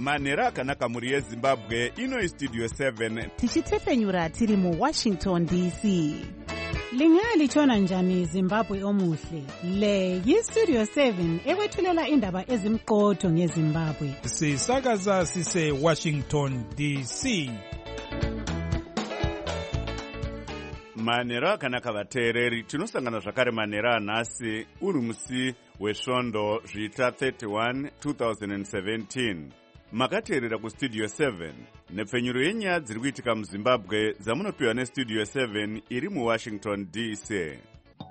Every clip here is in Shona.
manhero akanaka mhuri yezimbabwe. Ino istudio 7 tichitefenyura tiri muWashington DC. Lingalitshona njani Zimbabwe omuhle? Le yiStudio 7 ekwethulela indaba ezimqotho ngeZimbabwe. Sisakaza sise Washington DC. manhero akanaka vateereri. Tinosangana zvakare manhero anhasi uri musi wesvondo zviita 31 2017. Makateerera kustudio 7 nepfenyuro yenyaya dziri kuitika muzimbabwe dzamunopiwa nestudio 7 iri muWashington DC.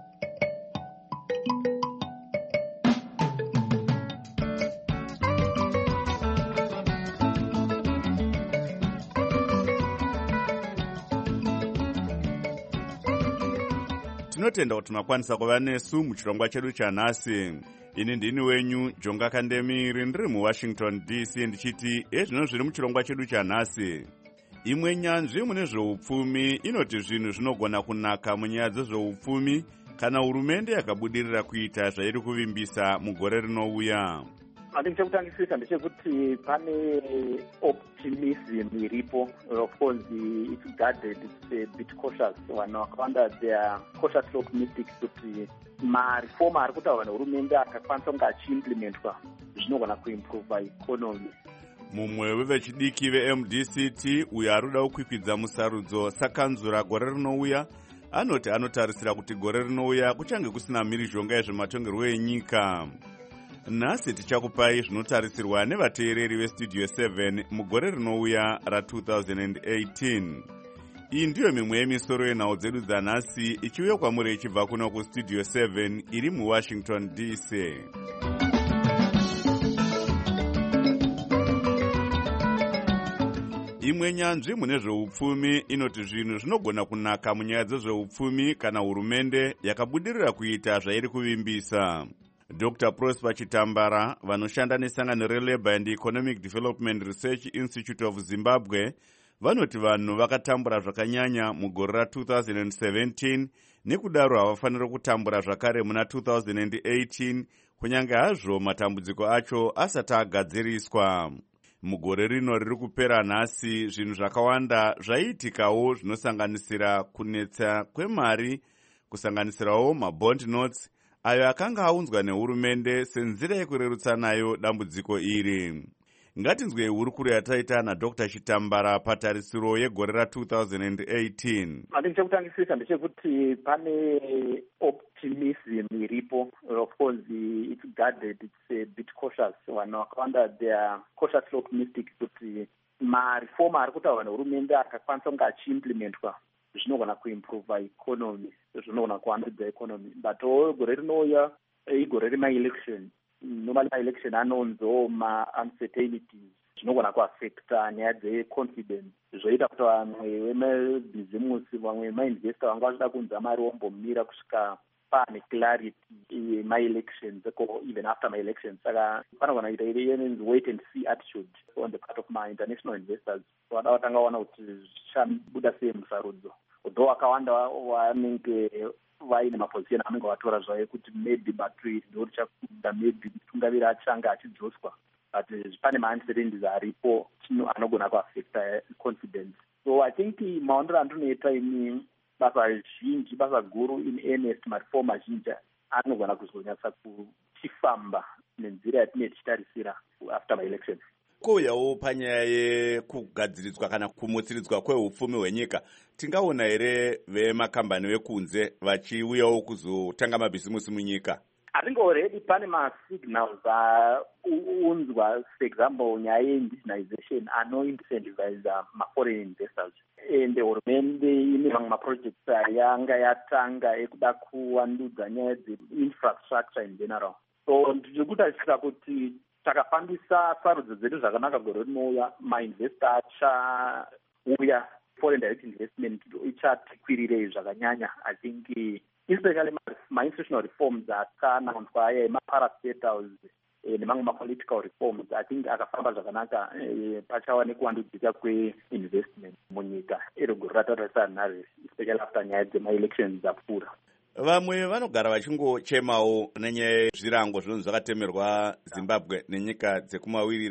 Tinotenda kuti makwanisa kuva nesu muchirongwa chedu chanhasi. Ini ndini wenyu Jonga Kandemiri, ndiri muWashington DC ndichiti ezvino zviri muchirongwa chedu chanhasi. Imwe nyanzvi mune zveupfumi inoti zvinhu zvinogona kunaka munyaya dzezveupfumi kana hurumende yakabudirira kuita zvairi kuvimbisa mugore rinouya. Chekutangisisa ndechekuti pane optimism iripo. Of course, it's guarded, it's a bit cautious. Vanhu vakawanda they are cautiously optimistic kuti marifomu ari kutaurwa nehurumende akakwanisa kunge achiimplementwa zvinogona kuimprova economy. Mumwe wevechidiki veMDCT uyo ari kuda kukwikwidza musarudzo sakanzura gore rinouya anoti anotarisira kuti gore rinouya kuchange kusina mhirizhonga yezvematongerwo enyika. Nhasi tichakupai zvinotarisirwa nevateereri vestudio 7 mugore rinouya ra2018. Iyi ndiyo mimwe yemisoro yenhau dzedu dzanhasi ichiuya kwamuri ichibva kuno kustudio 7 iri muWashington DC. Imwe nyanzvi mune zveupfumi inoti zvinhu zvinogona kunaka munyaya dzezveupfumi kana hurumende yakabudirira kuita zvairi kuvimbisa. Dr. Prosper Chitambara vanoshanda nesangano reLabour and Economic Development Research Institute of Zimbabwe vanoti vanhu vakatambura zvakanyanya mugore ra2017 nekudaro havafaniri kutambura zvakare muna 2018 kunyange hazvo matambudziko acho asati agadziriswa. Mugore rino riri kupera nhasi zvinhu zvakawanda zvaiitikawo zvinosanganisira kunetsa kwemari, kusanganisirawo mabond notes ayo akanga aunzwa nehurumende senzira yekurerutsa nayo dambudziko iri. Ngatinzwei hurukuro yataita naDr. Chitambara patarisiro yegore ra2018. Chekutangisisa ndechekuti pane optimism iripo. Of course, it's guarded, it's a bit cautious. Vanhu vakawanda they are cautiously optimistic kuti marifomu ari kutaurwa nehurumende akakwanisa kunge achiimplementwa zvinogona kuimprova economy, zvinogona kuwandudza economy. But gore rinouya igore rema-election. Normally ma-election anonzo ma-uncertainties zvinogona kuaffecta nyaya dzeconfidence, zvoita kuti vamwe vemabhizimusi, vamwe vemainvestor vanga vachida kunza mari vombomira kusvika pane clarity ma-elections or even after my-elections. Saka panogona kuita yenzi wait and see attitude on the part of my-international investors. Vada vatanga vaona kuti zvichabuda sei musarudzo. Though vakawanda vanenge vaine mapozisheni anenge vatora zvayo kuti maybe battery ndorichakuda, maybe tungavira achanga achidzoswa, but pane ma-uncertainties aripo anogona kuaffecta confidence. So I think maondero andinoita ini basa zhinji, basa guru in earnest, marifomu mazhinji anogona kuzonyatsa kuchifamba nenzira yatinenge tichitarisira after my-election. Kouyawo panyaya yekugadziridzwa kana kumutsiridzwa kweupfumi hwenyika, tingaona here vemakambani vekunze vachiuyawo kuzotanga mabhizimusi munyika? I think already pane ma-signals aunzwa, for example, nyaya ye-indigenization ano-incentivize ma-foreign investors. And hurumende ine mamwe ma-projects yanga yatanga ekuda kuwandudza nyaya dze-infrastructure in general. So ndikutasira kuti takafambisa sarudzo dzedu zvakanaka gore rinouya, ma-investor achauya, foreign direct investment ichatikwirirei zvakanyanya. I think especially ma-institutional reforms akananzwa aya ema-parastatals nemamwe ma-political reforms, I think akafamba zvakanaka, pachava nekuwandudzika kwe-investment munyika iro gore ratatarisana naro, especially after nyaya dzema-elections dzapfuura. Vamwe vanogara vachingochemawo nenyaya yezvirango zvinonzi zvakatemerwa Zimbabwe nenyika dzekumawirira.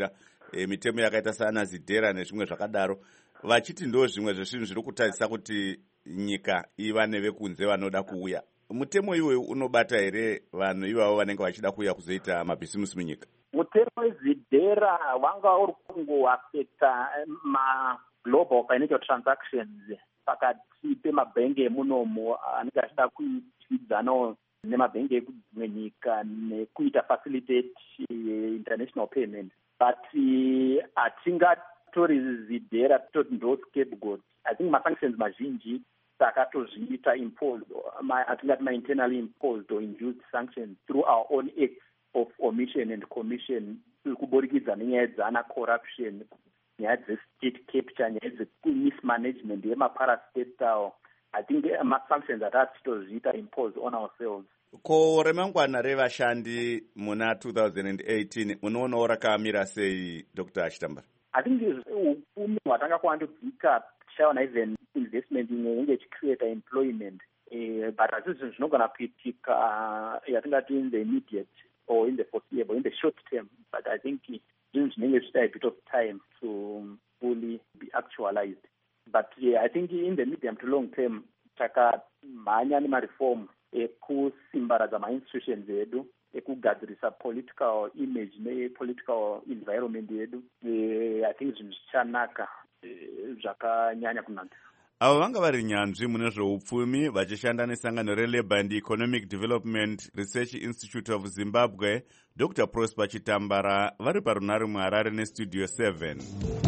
mitemo yakaita sana zidhera nezvimwe zvakadaro, vachiti ndo zvimwe zvezvinhu zviri kutarisa kuti nyika iva nevekunze vanoda kuuya. Mutemo iwoyu unobata here vanhu ivavo vanenge vachida kuuya kuzoita mabhizimusi munyika? Mutemo wezidhera wanga uri kungoafekta ma-global financial transactions pakati pemabhengi emunomo anenge achida kuitwidzanawo nemabhengi ekudzimwe nyika nekuita facilitate international payment. But hatingatori zidhera toti ndo scapegoat. I think ma-sanctions mazhinji takatozviita imposed, atingati ma-internally imposed or induced sanctions through our own acts of omission and commission, kuburikidza nenyaya dzana corruption, nyaya dzestate capture, nyaya dzemismanagement yemaparastatal. I think ma-sanctions atatitozviita imposed on ourselves. Ko remangwana revashandi muna 2018 munoonawo rakamira sei, Dr. Chitambara? I think upfumi hwatanga kuvandudzika tichaona even investment inenge ichicreata employment, but hazvi zvinhu zvinogona kuitika yatingati in the immediate or in the foreseeable, in the short term. But I think zvinhu zvinenge zvichita a bit of time to fully be actualized. But I think in the medium to long term takamhanya nemareform ekusimbaradza ma-institutions edu, ekugadzirisa political image ne-political environment yedu. I think zvinhu zvichanaka zvakanyanya kunaka. Avo vanga vari nyanzvi mune zveupfumi vachishanda nesangano reLabour and Economic Development Research Institute of Zimbabwe, Dr. Prosper Chitambara, vari parunare muHarare neStudio 7.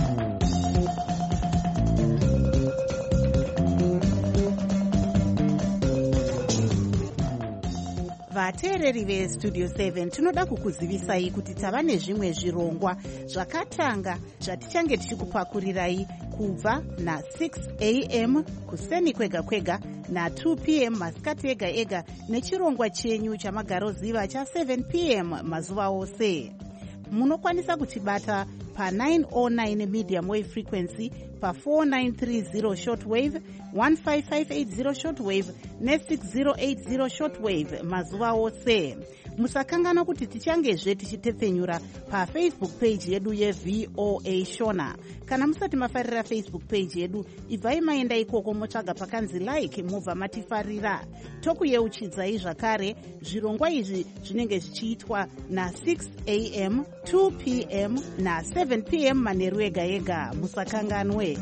vateereri vestudio 7 tinoda kukuzivisai kuti tava nezvimwe zvirongwa zvakatanga zvatichange tichikupakurirai kubva na6 am kuseni kwega kwega na2 pm masikati ega ega nechirongwa chenyu chamagaroziva cha7 pm mazuva ose. Munokwanisa kutibata pa909 medium wave frequency, pa4930 shortwave, 15580 shortwave ne6080 shortwave mazuva ose. Musakangana kuti tichangezve tichitepfenyura pafacebook page yedu yeVOA Shona. Kana musati mafarira Facebook page yedu, ibvai maenda ikoko motsvaga pakanzi like mubva matifarira. Tokuyeuchidzai zvakare zvirongwa izvi zvinenge zvichiitwa na6 am, 2 pm na7 pm manheru ega ega. Musakanganwe.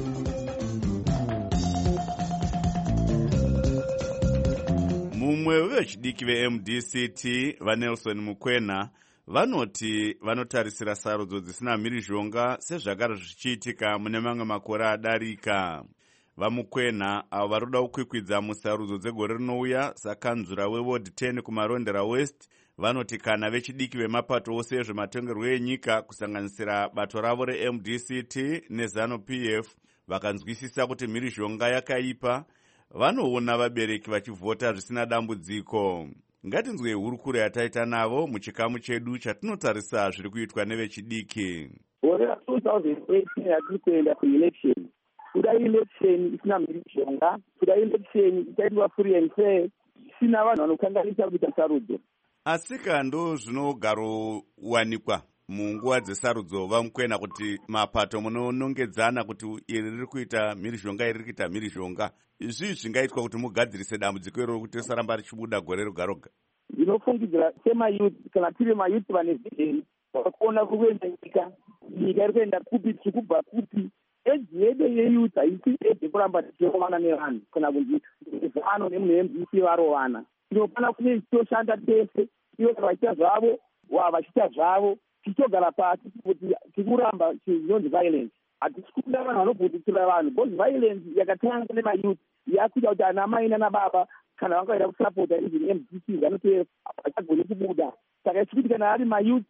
Mumwe wevechidiki veMDCT vaNelson Mukwena vanoti vanotarisira sarudzo dzisina mhirizhonga sezvagara zvichiitika mune mamwe makore adarika. VaMukwena avo varoda kukwikwidza musarudzo dzegore rinouya sakanzura weWard 10 kumarondera West vanoti kana vechidiki vemapato ose ezvematongerwo enyika kusanganisira bato ravo reMDCT neZANU-PF vakanzwisisa kuti mhirizhonga yakaipa, vanoona vabereki vachivhota zvisina dambudziko. Ngatinzwe hurukuro yataita navo muchikamu chedu chatinotarisa zviri kuitwa nevechidiki. Gore ra 2018 yatiri kuenda kuelection. Kuda election isina mhirizhonga, kuda election itaitwa free and fair, isina vanhu vanokanganisa kuita sarudzo. Asika ndo zvinogaro wanikwa munguva dzesarudzo vaMukwena kuti mapato munonongedzana kuti iri riri kuita mhirizhonga, iri riri kuita mhirizhonga. Izvi zvingaitwa kuti mugadzirise dambudziko iroro kuti risaramba richibuda gore roga roga. Ndinofungidzira semayouth, kana tiri mayouth vane vision vakaona kuenda nyika iri kuenda kupi tichikubva kupi. Edzi yedu yeyouth haisi edzi kuramba tichirovana nevanhu kana kunzi zano nemunhu MDC varovana. Tinofana kunge tichitoshanda tese, ivo vachiita zvavo, vachiita zvavo, tichitogara pasi kuti tikuramba chinonzi violence. Hatisi kuda vanhu vanobvutitsira vanhu, because violence yakatanga nemayouth yakuita kuti ana mai nana baba kana vangaida kusapota izvi MDC vanoteva vachagone kubuda. Saka isikuti kana ari mayouth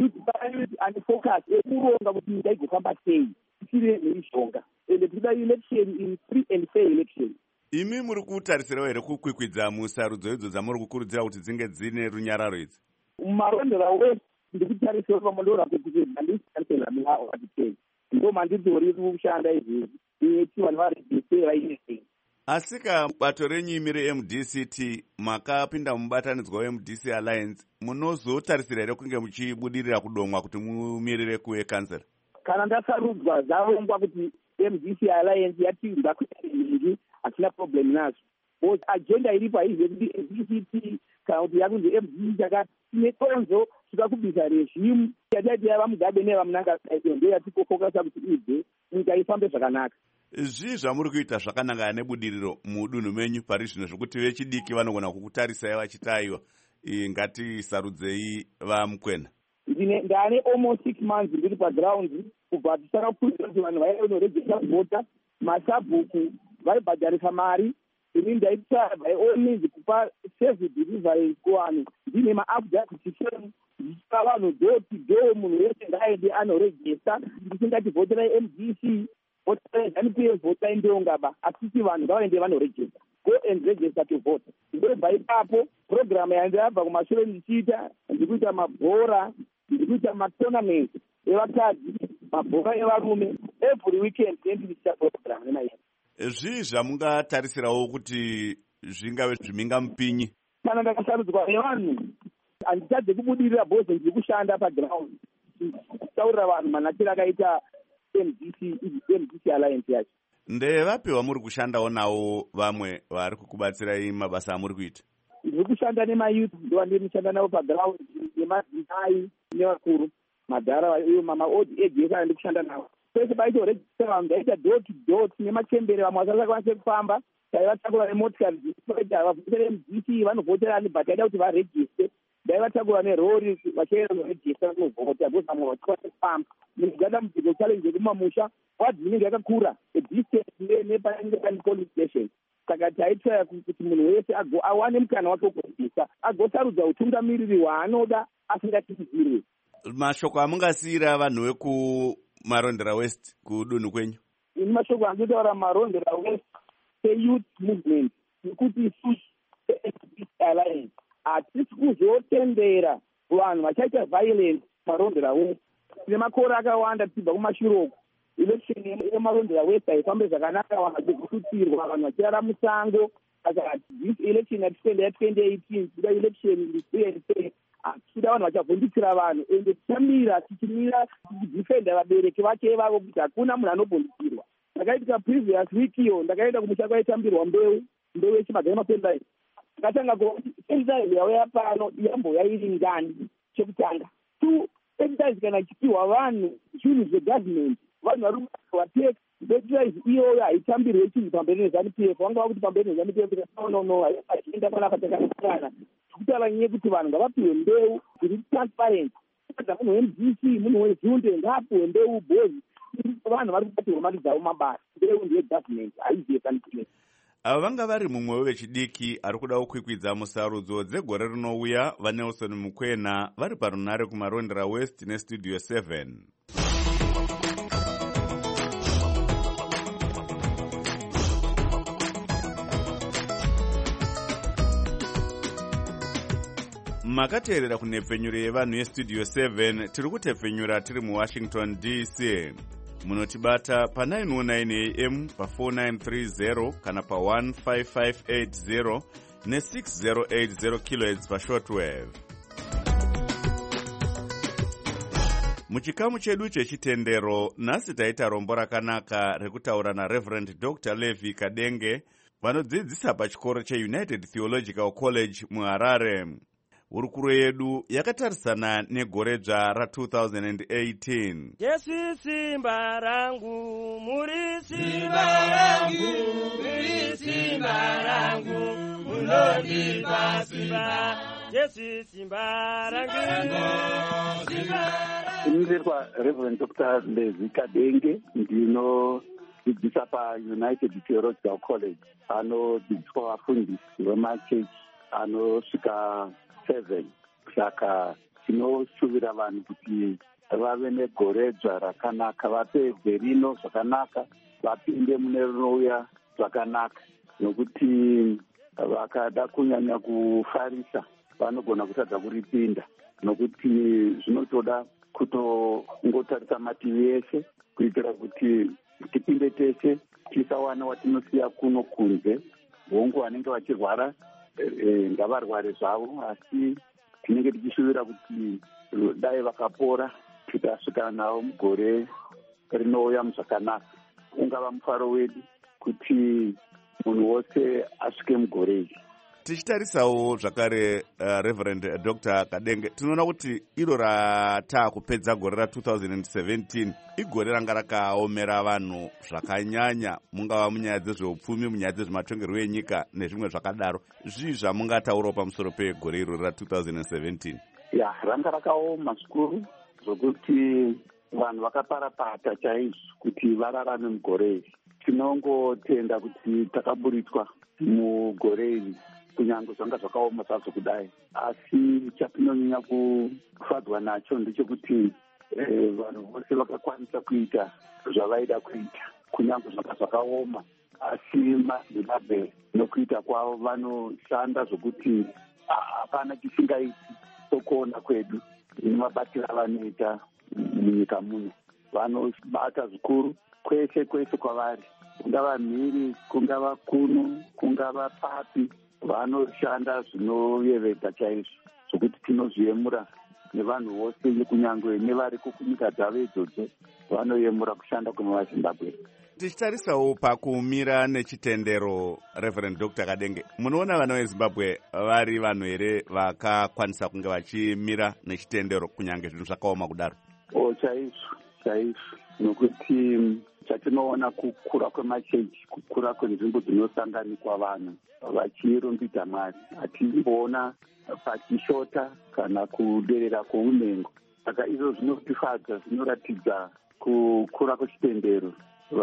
ane focus ekuronga kuti nyika igofamba sei isiri mhirizhonga, ende tinoda election in free and fair election. Imi muri kutarisirawo here kukwikwidza musarudzo idzo dzamuri kukurudzira kuti dzinge dzine runyararo idzi? Mumarondera West ndikutarisira pamondora kuti handisitarisira milawo vatitei. Ndo mandidzori kushanda izvi. Iti vanhu varegistera ineei. Asika bato renyu reMDCT makapinda mubatanidzwa weMDC Alliance munozotarisira here kunge muchibudirira kudomwa kuti mumirire kuwe kansela? Kana ndasarudzwa zvarongwa kuti MDC Alliance yatinza kuita izvi hatina problem nazvo. But agenda iripo haizve kuti MDCT kana kuti yakunzi MDC chakati tine donzo tikakubvisa regimu yatati yava Mugabe nevamunanganaizvo ndo yatikofokasa kuti ibve nyika ifambe zvakanaka. Zvii zvamuri kuita zvakanaka nebudiriro mudunhu menyu pari zvino zvokuti vechidiki vanogona kukutarisai vachitaiwa ngatisarudzei vamukwena? Ndane almost 6 months ndiri paground kubva tisara kuita kuti vanhu vainoregesa kuvhota masabhuku vaibhadharisa mari. Ini ndaita by all means kupa safe delivery kuvanhu ndine maupdate system ndichipa vanhu door to door, munhu wese ngaende anoregesa. Ndisingati vhoterai MDC, voterai ZANU-PF, votai Ndongaba, asisi vanhu ngavaende vanoregesa. Go and register to vote. Ndobva ipapo program yandabva kumashure ndichiita ndikuita mabhora, ndikuita matournament evakadzi, mabhora evarume every weekend ndichiita program nemairi. Zvii zvamungatarisirawo kuti zvingave zvimingamupinyi? Kana ndakasarudzwa nevanhu handitadze kubudirira bhozi ndiri kushanda paground taurira vanhu manakiro akaita MDC Alliance yacho. Ndevapi vamuri kushandawo navo vamwe vari kukubatsirai mabasa amuri kuita? Ndiri kushanda nemayouth, ndiva ndiri kushanda navo paground, nemadzimai nevakuru, madhara iyo mama old age yese andiri kushanda navo. Pese paitoregista vanhu ndaita door to door, tine machembere vamwe vasakwanise kufamba taivatakura nemotikari dziita vavhotera MDC vanovhoterani but aida kuti varegiste. Ndaivatakura nerori vachienda kuregista kuvhota because vamwe vachikwanise kufamba. Muganda mudzigo challenge yekumamusha wadhi inenge yakakura distance nepanenge pane police station. Saka taitaya kuti munhu wese awane mukana wake wekuregista agosarudza utungamiriri hwaanoda asingatidzirwe. Mashoko amungasiyira vanhu vekumarondera West kudunhu kwenyu? Ini mashoko andinotaura marondera West youth movement nekuti isusu Alliance hatisi kuzotendera vanhu vachaita violence marondera West. Tine makore akawanda tichibva kumashuroko election yemarondera West haifambe zvakanaka, vanhu vachikututirwa, vanhu vachirara musango. Saka this election yatitenda ya2018 tida election tida vanhu vachavhundikira vanhu ende tichamira tichimira tichidifenda vabereki vake vavo kuti hakuna munhu anovhundikirwa. Ndakaitika previous week iyo ndakaenda kumusha kwaitambirwa mbeu yechimagai mapendai. Ndakatanga kuti exercise yauya pano yamboya iri ngani chekutanga. Two, exercise kana ichipiwa vanhu zvinhu zvegovernment vanhu vari kuvateka exercise iyoyo haitambirwe chinhu pamberi neZANU-PF. Vangava kuti pamberi neZANU-PF no achienda panapa takanakana tikutaura nyaya yekuti vanhu ngavapiwe mbeu iri transparent. Munhu weMDC, munhu wezunde ngaapiwe mbeu bhozi. Vanhu vari kubatirwa mari dzavo mabasa. Mbeu ndeyegovernment haiziye ZANU-PF. Ava vanga vari mumwe wevechidiki ari kuda kukwikwidza musarudzo dzegore rinouya vaNelson Mukwena vari parunare kumarondera West nestudio 7. Makateerera kunhepfenyuro yevanhu yestudio 7 tiri kutepfenyura tiri muWashington DC. Munotibata pa 919 AM pa 4930 kana pa 15580 ne6080 kHz pa shortwave. Muchikamu chedu chechitendero nhasi taita rombo rakanaka rekutaura naReverend Dr. Levi Kadenge vanodzidzisa pachikoro cheUnited Theological College muHarare. Hurukuro yedu yakatarisana negore dzva ra2018. Yesu simba rangu, muri simba rangu, muri simba rangu, munondipa simba. Yesu simba rangu, simba rangu. Ndinirwa Reverend Dr. Levi Kadenge, ndinodzidzisa paUnited Theological College. Anodzidziswa vafundisi vemachechi anosvika 7. Saka tinoshuvira vanhu kuti vave negore dzva rakanaka, vapedze rino zvakanaka, vapinde mune rinouya zvakanaka, nokuti vakada kunyanya kufarisa vanogona kutadza kuripinda, nokuti zvinotoda kutongotarisa mativi ese kuitira kuti tipinde tese tisawana watinosiya kuno kunze. Hongu vanenge vachirwara ngavarware zvavo, asi tinenge tichishuvira kuti dai vakapora tikasvika navo mugore rinouya zvakanaka. Ungava mufaro wedu kuti munhu wose asvike mugore iri. Tichitarisawo zvakare Reverend Dr. Kadenge, tinoona kuti iro ratakupedza gore ra2017 igore ranga rakaomera vanhu zvakanyanya, mungava munyaya dzezveupfumi, munyaya dzezvematongerwo enyika nezvimwe zvakadaro. Zvii zvamungataurawo pamusoro pegore iro ra2017? Ya, ranga rakaoma zvikuru zvokuti vanhu vakaparapata chaizvo kuti vararame mugore iri. Tinongotenda kuti takaburitswa mugore iri, kunyange zvanga zvakaoma zvazvo kudai. Asi chatinonyanya kufadzwa nacho ndechekuti vanhu vose vakakwanisa kuita zvavaida kuita, kunyange zvanga zvakaoma. Asi maZimbabwe nokuita kwavo vanoshanda zvokuti hapana chisingaiti sokuona kwedu nemabatiro avanoita munyika muno. Vanobata zvikuru kwese kwese kwavari, kungava mhiri, kungava kuno, kungava papi, vanoshanda zvinoyevedza chaizvo zvokuti tinozviyemura nevanhu vose, kunyangwe nevariko kunyika dzavo idzodzo vanoyemura kushanda kwemaZimbabwe. Tichitarisawo pakumira nechitendero, Reverend Dr. Kadenge, munoona vana veZimbabwe vari vanhu here vakakwanisa kunge vachimira nechitendero kunyange zvinhu zvakaoma kudaro? Chaizvo, nokuti chatinoona kukura kwemachechi, kukura kwenzvimbo dzinosanganikwa vanhu vachirumbidza Mwari, hatimboona pachishota kana kuderera kwounhengo. Saka izvo zvinotifadza, zvinoratidza kukura kwechitendero,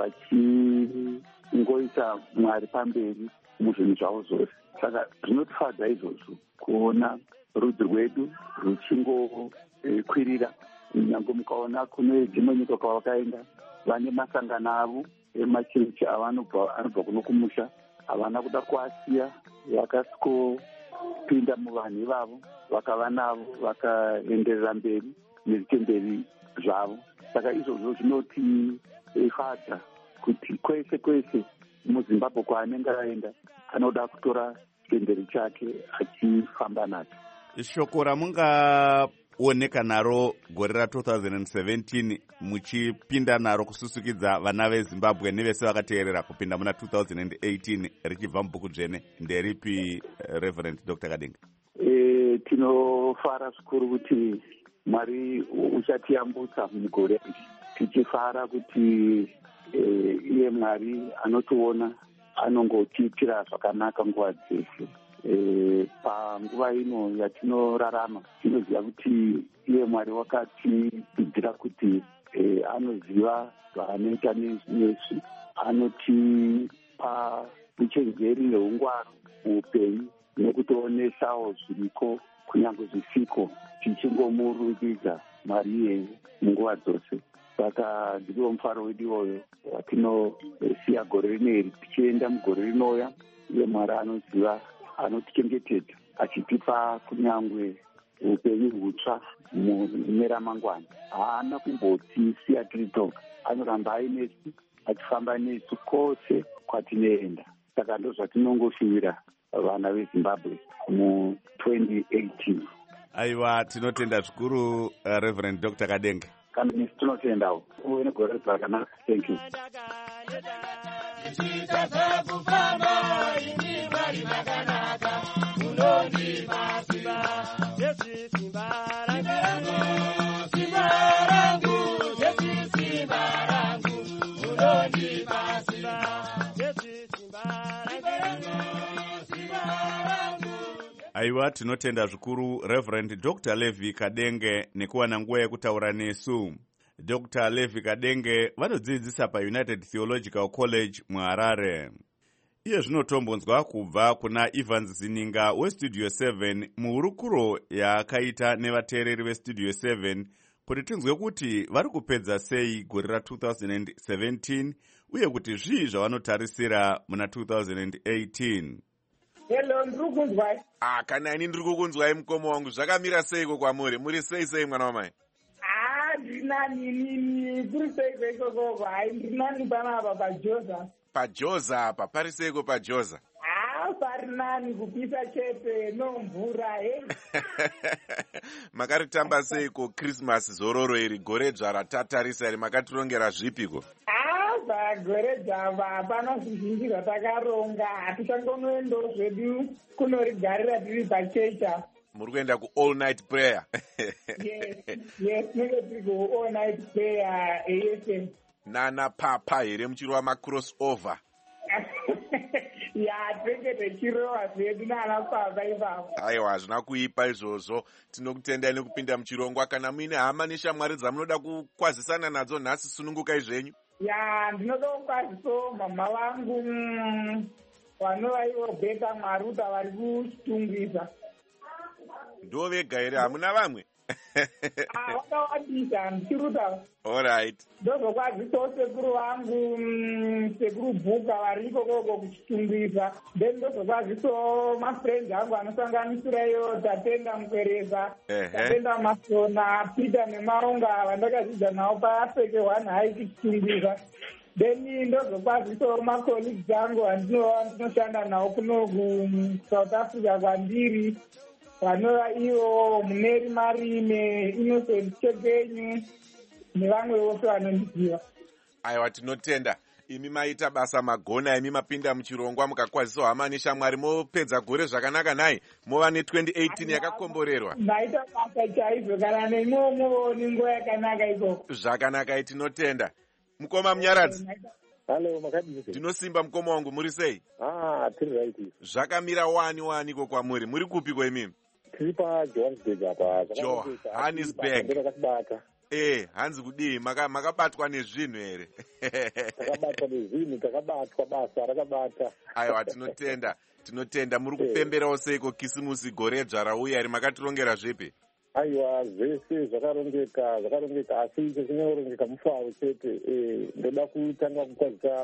vachingoisa Mwari pamberi muzvinhu zvavo zvose. Saka zvinotifadza izvozvo kuona rudzi rwedu ruchingokwirira. Nyange mukaona kune dzimwe nyika kwavakaenda, vane masangano avo emachechi anobva kuno kumusha, havana kuda kuasiya, vakasvikopinda muvanhu ivavo, vakava navo, vakaenderera mberi nezvitenderi zvavo. Saka izvozvo zvinotifadza kuti kwese kwese muZimbabwe kwaanenge aenda anoda kutora chitenderi chake achifamba nacho. Shoko ramungaoneka naro gore ra2017 muchipinda naro kususukidza vana veZimbabwe nevese vakateerera kupinda muna 2018 richibva mubhuku dzvene nderipi, Reverend Dr. Kadenge? Tinofara zvikuru kuti Mwari uchatiyambutsa mugore iri, tichifara kuti iye Mwari anotiona, anongotiitira zvakanaka nguva dzese. Panguva ino yatinorarama tinoziva kuti iye Mwari wakatidzidzira kuti anoziva zvaanoita nesu, anotipa uchenjeri neungwaru muupenyu nekutoonesawo zviriko kunyange zvisiko, tichingomurumbidza Mwari iyeye munguva dzose. Saka ndiwo mufaro wedu iwoyo watinosiya gore rineri tichienda mugore rinouya. Iye Mwari anoziva, anotichengetedza, achitipa kunyange upenyu hutsva mune ramangwana. Haana kumbotisiya tiri toga, anoramba ainesu, achifamba nesu kwose kwatinoenda. Saka ndo zvatinongoshuvira vana veZimbabwe mu2018. Aiwa, tinotenda zvikuru Reverend Dr. Kadenge. Kana nesu tinotendawo uve negore rakanaka. Thank you. Aiwa, tinotenda zvikuru Reverend Dr. Levi Kadenge nekuwana nguva yekutaura nesu. Dr. Levi Kadenge vanodzidzisa paUnited Theological College muHarare. Iye zvinotombonzwa kubva kuna Evans Zininga weStudio 7 muhurukuro yaakaita nevateereri veStudio 7 kuti tinzwe kuti vari kupedza sei gore ra2017 uye kuti zvii zvavanotarisira muna 2018. Hello, ndiri kunzwai? Kana ini ndiri kukunzwai mukoma wangu. Zvakamira seiko kwamuri? Muri sei mwana wamai? Ndiri nani kuri seiko ikoko? Hai, ndiri nani panapa paJosa. pajoza apa pari seiko pajoza? Pari nani kupisa chete nomvura Makaritamba seiko Christmas zororo iri gore dzva ratatarisa iri makatirongera zvipiko? Gore dzava hapana zvizhinji zvatakaronga, hatichangonoendawo zvedu kunorigarira tiri pachecha. Muri kuenda ku all night prayer? Yes, tinenge tiri ku all night prayer ASM. Nana papa here muchirova macrossover? Tinenge tichirova zvedu nana papa ipapo. Aiwa, hazvina kuipa izvozvo. Tinokutendai nekupinda muchirongwa. Kana muine hama neshamwari dzamunoda kukwazisana nadzo nhasi, sunungukai zvenyu. Ndinoda kukwazisawo mama vangu vanova ivo Beta Maruta vari kuchitungisa. Ndo vega here, hamuna vamwe? Vakawandisa ndichiruta. Alright. Ndozokwazisawo sekuru vangu, sekuru Bhuka vari ikokoko kuchitungisa. Then ndozokwazisawo mafriends angu anosanganisira iyo Tatenda Mukwereza, Tatenda Masona, Peter Nemaunga vandakadzidza navo paSeke 1 High kuchitungisa. Then ndozokwazisawo macolleagues angu andinoshanda navo kuno kuSouth Africa kwandiri. Vanova ivo Muneri Marime, Innocent Chekenyu nevamwe vose vanondiziva. Aiwa, tinotenda. Imi maita basa magona, imi mapinda muchirongwa mukakwazisawo hama neshamwari, mopedza gore zvakanaka nai, mova ne2018 yakakomborerwa. Maita basa chaizvo, kana neimomo ninguva yakanaka ikoko. Zvakanaka, tinotenda. Mukoma Munyaradzi. Halo, makadini. Ndinosimba mukoma wangu, muri sei? Tiri right. Zvakamira wani ko kwamuri. Muri kupi kwemimi? Tiri paJohannesburg apa. Johannesburg. Hanzi kudii, makabatwa nezvinhu here? Takabatwa nezvinhu, takabatwa basa rakabata. Aiwa, tinotenda. Muri kupemberawo seiko kisimusi gore dzva rauya iri, makatirongera zvipi? Aiwa, zvese zvakarongeka, asi zvinyorongeka mufaro chete. Ndoda kutanga kukwazisa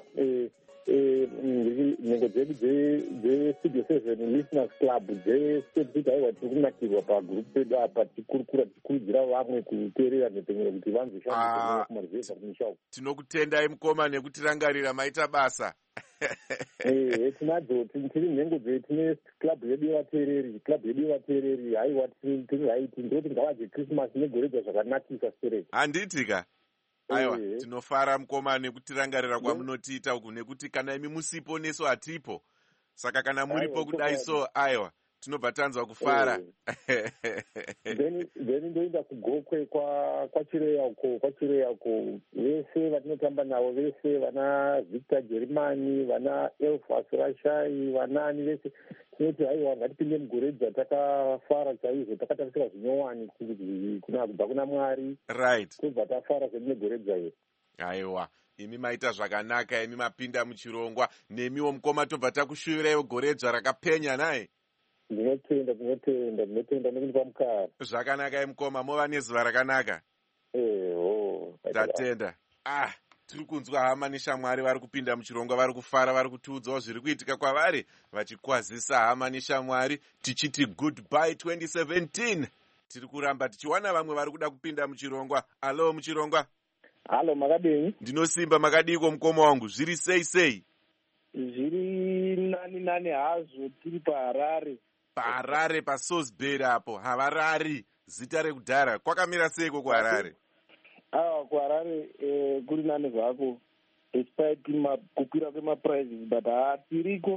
nhengo dzedu dzeStudio 7 Listeners Club dzesekuti aiwa tiri kunakirwa pagrupu pedu apa, tikurukura tikurudzira vamwe kuteerera mhepemero kuti vanzoshandisa kumaruzevha kumisha uku. Tinokutendai mukoma nekutirangarira, maita basa. Tinadzo tiri nhengo dzedu, tine club yedu yevateereri, haiwa tiri right, ndoti ngavadye Christmas negoredza zvakanakisa sereka. Handitika. Aiwa, tinofara mukoma nekutirangarira kwamunotiita uku, nekuti kana imi musipo nesu hatipo. Saka kana muripo kudai so, aiwa, tinobva tanzwa kufara. Then ndoenda kugokwe kwaChireya uko, vese vatinotamba navo, vese vana Victor Jerimani, vana Elfas Rashai, vanani vese, tinoti haiwa ngatipinde mugoredza takafara chaizvo, takatarisira zvinyowani kubva kuna Mwari. Right. Tobva tafara semunegoredza iri. Aiwa, imi maita zvakanaka, imi mapinda muchirongwa, nemiwo mukoma tobva takushuvirayo goredza rakapenya naye. Ndinotenda nekuti pamukara. Zvakanaka mukoma, mova nezuva rakanaka. Tatenda. Tiri kunzwa hama neshamwari vari kupinda muchirongwa, vari kufara, vari kutiudzawo zviri kuitika kwavari, vachikwazisa hama neshamwari, tichiti goodbye 2017. Tiri kuramba tichiwana vamwe vari kuda kupinda muchirongwa. Alo muchirongwa. Halo, makadini. Ndinosimba, makadiko mukoma wangu, zviri sei? Zviri nani hazvo, tiri paHarare. PaHarare, paSalisbury apo, havarari, zita rekudhara. Kwakamira seiko kuHarare? kuHarare kuri nani zvako, despite kukwira kwemaprices, but hatiriko.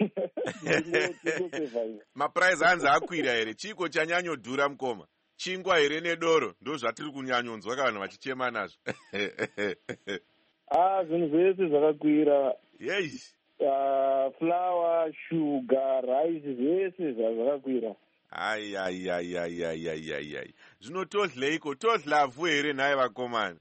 Maprice hanzi akwira here, chiko chanyanyodhura mukoma? Chingwa here nedoro, ndo zvatiri kunyanyonzwa vanhu vachichema nazvo. Zvinhu zvese zvakakwira. Yei. Flour, sugar, rice, zvese zvakakwira. Ai. Zvino todleiko, todlavhu here naye vakomana?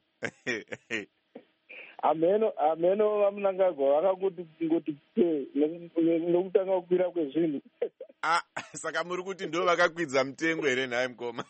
Ameno vamunangagwa vakakuti ngoti nokutanga kukwira kwezvinhu. Saka muri kuti ndo vakakwidza mutengo here naye mukoma?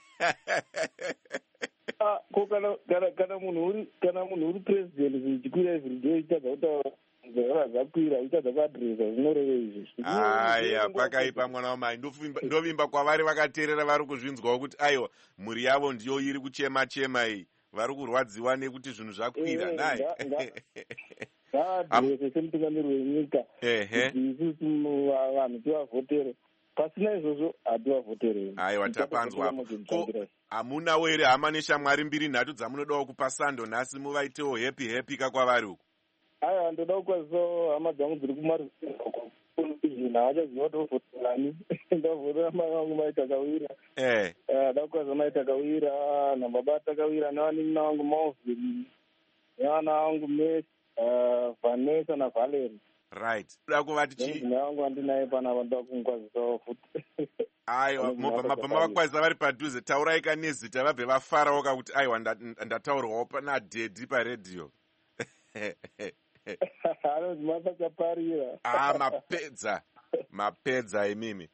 Kana munhu uri president zvichikwira everyday ichitadza kutaura zvakwira, ichitadza kuadresa, zvinoreve izvi. Aya, pakaipa mwana wamai. Ndovimba kwavari vakateerera vari kuzvinzwawo kuti aiwa, mhuri yavo ndiyo iri kuchema iyi. Vari kurwadziwa nekuti zvinhu zvakwira naye. semutungamiri wenyika isusu vanhu tivavhotere, pasina izvozvo hativavhoterei. Aiwa, tapanzwa. Hamunawo here hama neshamwari 2-3 dzamunodawo kupa sando nhasi muvaitewo happy kakwavari uku? Aiwa, ndoda kukwazisawo hama dzangu dziri kumaruzini havachaziva kuti ovhoterani. Ndavhotera mai vangu Maita Kawira, da kukwaziva Maita Kawira nababa Takawira nevanin'ina vangu Mauvhiri nevana vangu Messi, Vanessa naValerie. Right. Da kuva vangu handinaye panapa, ndoda kumukwazisawo futi. Aiwa, mabva mavakwazisa vari padhuze, taurai nezita vabve vafarawo kakuti aiwa ndataurwawo nadhedhi paredhiyo. Anonzi masachaparira. Mapedza imimi.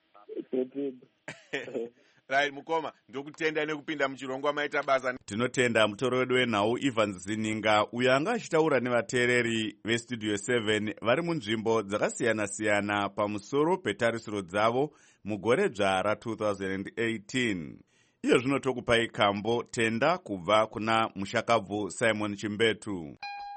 Right, mukoma, ndokutenda nekupinda muchirongwa maita basa. Tinotenda mutoro wedu wenhau Evans Zininga uyo anga achitaura nevateereri vestudio 7 vari munzvimbo dzakasiyana-siyana pamusoro petarisiro dzavo mugore dzva ra2018. Iyo zvino tokupai kambo tenda kubva kuna mushakabvu Simon Chimbetu.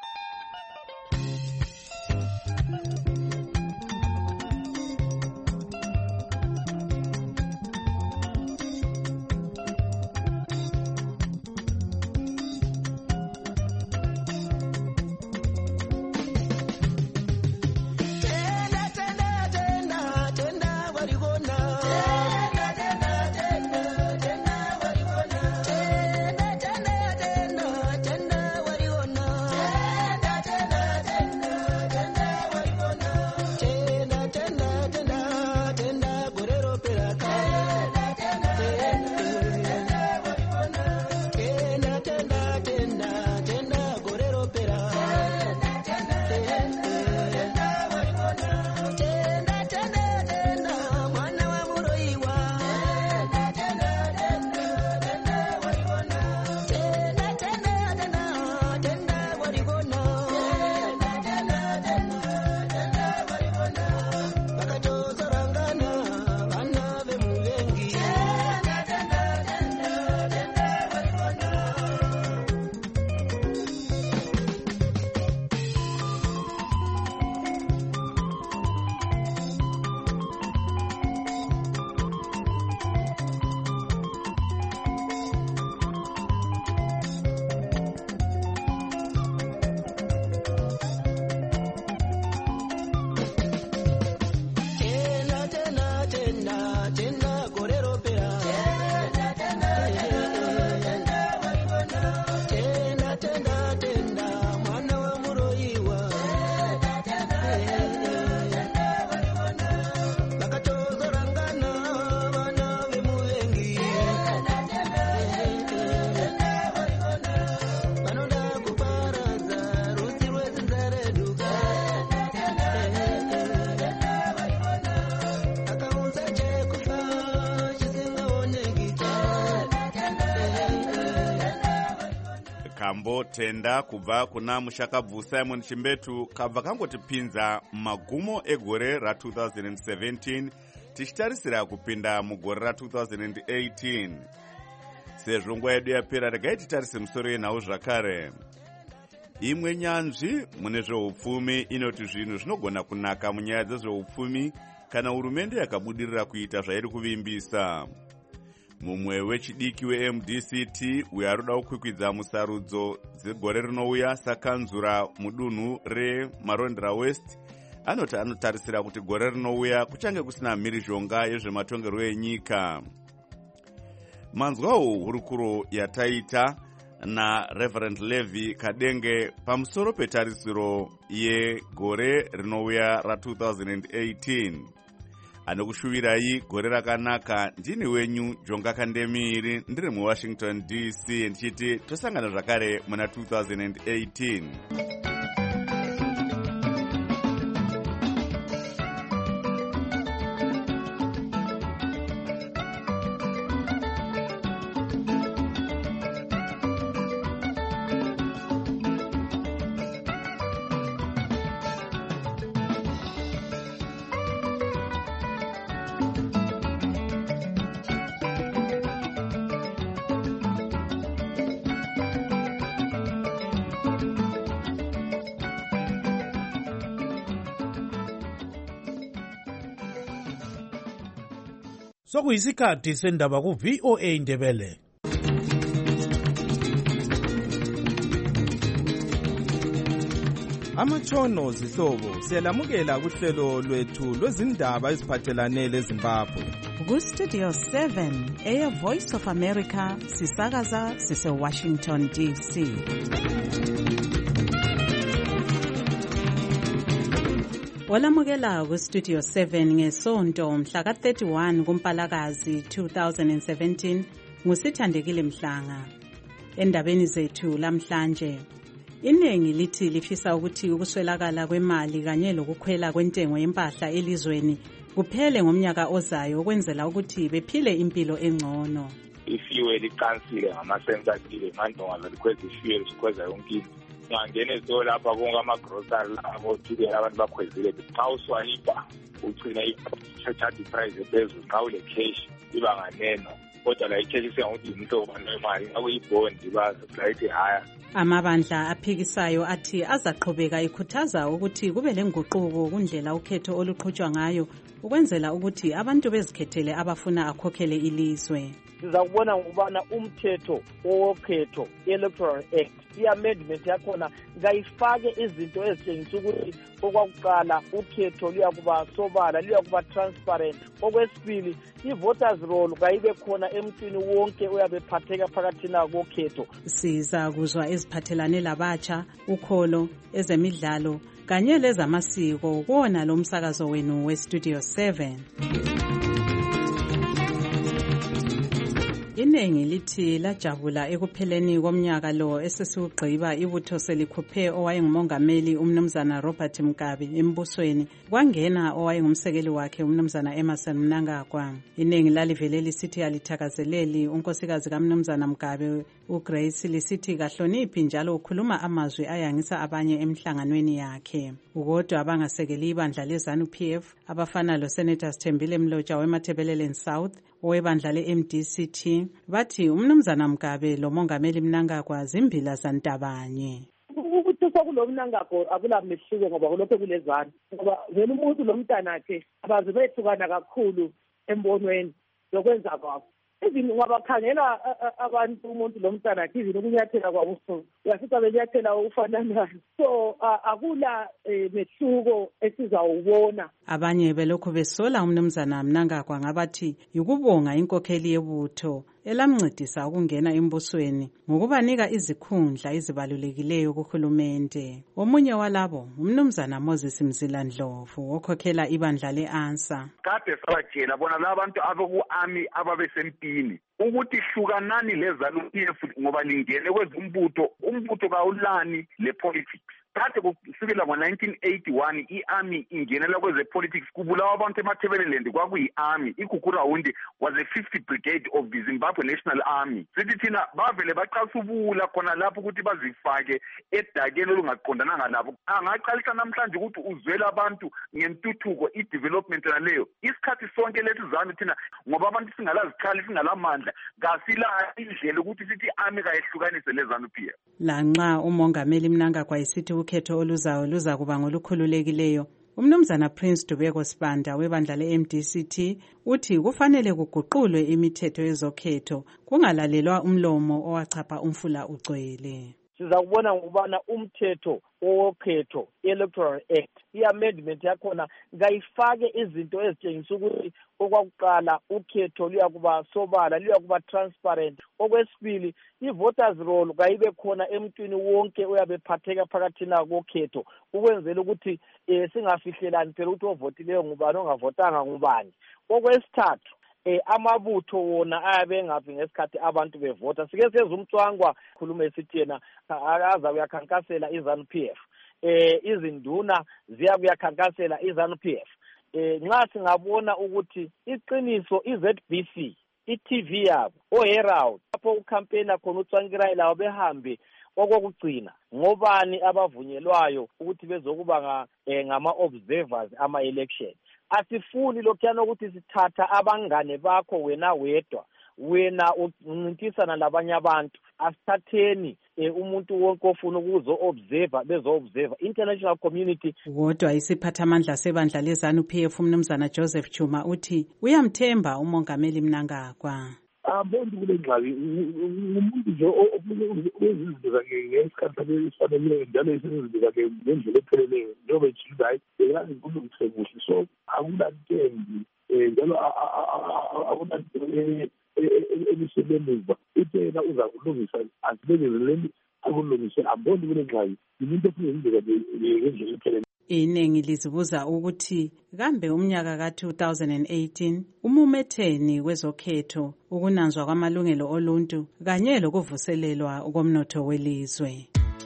kambo tenda kubva kuna mushakabvu Simon Chimbetu kabva kangotipinza magumo egore ra2017 tichitarisira kupinda mugore ra2018. Sezvo nguva yedu yapera regai titarise musoro yenhau zvakare. Imwe nyanzvi mune zveupfumi inoti zvinhu zvinogona kunaka munyaya dzezveupfumi kana hurumende yakabudirira kuita zvairi kuvimbisa. Mumwe wechidiki weMDCT uyo aroda kukwikwidza musarudzo dzegore rinouya sakanzura mudunhu reMarondera West anoti anotarisira kuti gore rinouya kuchange kusina mhirizhonga yezvematongerwo enyika. Manzwawo hurukuro yataita naReverend Levi Kadenge pamusoro petarisiro yegore rinouya ra2018. Anokushuvirai gore rakanaka. Ndini wenyu Jonga Kandemiri, ndiri muWashington DC, ndichiti tosangana zvakare muna 2018. sokuyisikhathi sendaba ku-VOA Indebele. Amatshono zihlobo siyalamukela kuhlelo lwethu lwezindaba eziphathelane leZimbabwe. Ku-Studio 7 Voice of America sisakaza sise-Washington DC. Walamukela ku-Studio 7 ngeSonto mhla ka-31 kuMpalakazi 2017 nguSithandekile Mhlanga. Endabeni zethu lamhlanje, iningi lithi lifisa ukuthi ukuswelakala kwemali kanye lokukhwela kwentengo yempahla elizweni kuphele ngomnyaka ozayo ukwenzela ukuthi bephile impilo engcono. Ifuel iqansile ngama-cents athile manje ungavelikhweza ifuel sikhweza yonke into. Ungangena ezitolo lapha konke ama-grocery labo thukela abantu bakhwezile. Xa uswayipa ugcina i-charge price ephezulu. Xa ule cash iba nganeno, kodwa la i-cash isengakuthi imhlobo nemali akuyibhondi bayithi higher. Amabandla aphikisayo athi azaqhubeka ekhuthaza ukuthi kube lenguquko kundlela ukhetho oluqhutshwa ngayo ukwenzela ukuthi abantu bezikhethele abafuna akhokhele ilizwe. Siza kubona ngubana umthetho wokhetho Electoral Act i-amendment yakhona ngayifake izinto ezitshengisa ukuthi okwakuqala ukhetho luyakuba sobala, luyakuba transparent. Okwesibili, i-voters roll kayibe khona emntwini wonke uyabe phatheka phakathi kokhetho. Siza kuzwa eziphathelane labatsha, ukholo, ezemidlalo kanye lezamasiko kuwona lo msakazo wenu we-Studio 7. Iningi lithi lajabula ekupheleni komnyaka lo esesiwugqiba ibutho selikhuphe owayengumongameli umnumzana Robert Mugabe embusweni kwangena owayengumsekeli wakhe umnumzana Emmerson Mnangagwa. Iningi lalivele lisithi alithakazeleli unkosikazi kamnumzana Mugabe uGrace lisithi kahloniphi njalo ukhuluma amazwi ayangisa abanye emhlanganweni yakhe. Ukodwa abangasekeli ibandla leZANU-PF abafana loSenator Sithembile Mloja weMatabeleland South owebandla le-MDCT bathi umnumzana Mugabe lo mongameli Mnangagwa zimbila zantabanye. Ukuthuswa kulo Mnangagwa akulamehluko ngoba kulokho kulezana. Ngoba vele umuntu lo mntanakhe abaze bethukana kakhulu embonweni lokwenza kwabo. Izini ngabakhangela abantu umuntu lo mntanakhe izini ukunyathela kwabo uyasiza benyathela ufananayo. So akula mehluko esizawubona. Abanye belokhu besola umnumzana Mnangagwa ngabathi yikubonga inkokheli yebutho elamncedisa ukungena embusweni ngokubanika izikhundla ezibalulekileyo kuhulumende. Omunye walabo umnumzana Moses Mzilandlovu okhokhela ibandla le-ANSA. Kade sabatshela bona labantu abaku-army ababesempini ukuthi hlukanani leZANU-PF ngoba lingene kwezumbutho, umbutho kawulani le-politics. Kade kusukela ngo-1981 i-army ingenela kweze-politics kubulawa abantu eMatabeleland kwakuyi-army. IGugurawundi was the 50th brigade of the Zimbabwe National Army. Sithi thina bavele baqalisa ubula khona lapho ukuthi bazifake edakeni olungaqondananga labo. Angaqalisa namhlanje ukuthi uzwela abantu ngentuthuko i-development naleyo. Isikhathi sonke lethi ZANU thina ngoba abantu singalazikhali singalamandla kasila indlela ukuthi sithi i-army kayehlukanise leZANU-PF. Lanxa umongameli Mnangagwa isithi ukhetho oluzayo luza kuba ngolukhululekileyo, umnumzana Prince Dubeko Sibanda webandla le-MDCT uthi kufanele kuguqulwe imithetho yezokhetho kungalalelwa umlomo owachapha umfula ugcwele. Siza kubona ngubana umthetho wokhetho Electoral Act i-amendment yakhona ngayifake izinto ezitshengisa ukuthi okwakuqala ukhetho luyakuba sobala, luyakuba transparent. Okwesibili, i-voters roll kayibe khona emntwini wonke uyabe phatheka phakathi kokhetho ukwenzela ukuthi singafihlelani phela ukuthi ovotileyo ngubani ongavotanga ngubani. Okwesithathu, amabutho wona ayabe engafi ngesikhathi abantu bevota. Sike seze umcwangwa khulume sithi yena aza kuyakhankasela iZANU-PF. Izinduna ziya kuyakhankasela iZANU-PF. Nxa singabona ukuthi iqiniso iZBC i-TV yabo oHerald lapho ucampaign khona uCwankirayi lawo behambe okokugcina ngobani abavunyelwayo ukuthi bezokuba ngama-observers ama-election. Asifuni lokhuyana ukuthi sithatha abangane bakho wena wedwa, wena uncintisana labanye abantu. Asithatheni umuntu wonke ofuna ukuzo-observa bezo-observa international community. Kodwa isiphathamandla sebandla leZANU-PF umnumzana Joseph Chuma uthi uyamthemba umongameli Mnangagwa. Abantu kule ngxaki umuntu nje ozizibuza ngesikhathi esifaneleyo njalo esizibuza ngendlela epheleleyo njengoba ejile hayi bekazi kulungise kuhle so akulantembi njalo akunanto elisebenza itena uza kulungisa asibekezeleni akulungise amboni kule ngxaki umuntu ofuna indlela ngendlela epheleleyo. Iningi lizibuza ukuthi kambe umnyaka ka-2018 umumetheni kwezokhetho ukunanzwa kwamalungelo oluntu kanye lokuvuselelwa komnotho welizwe.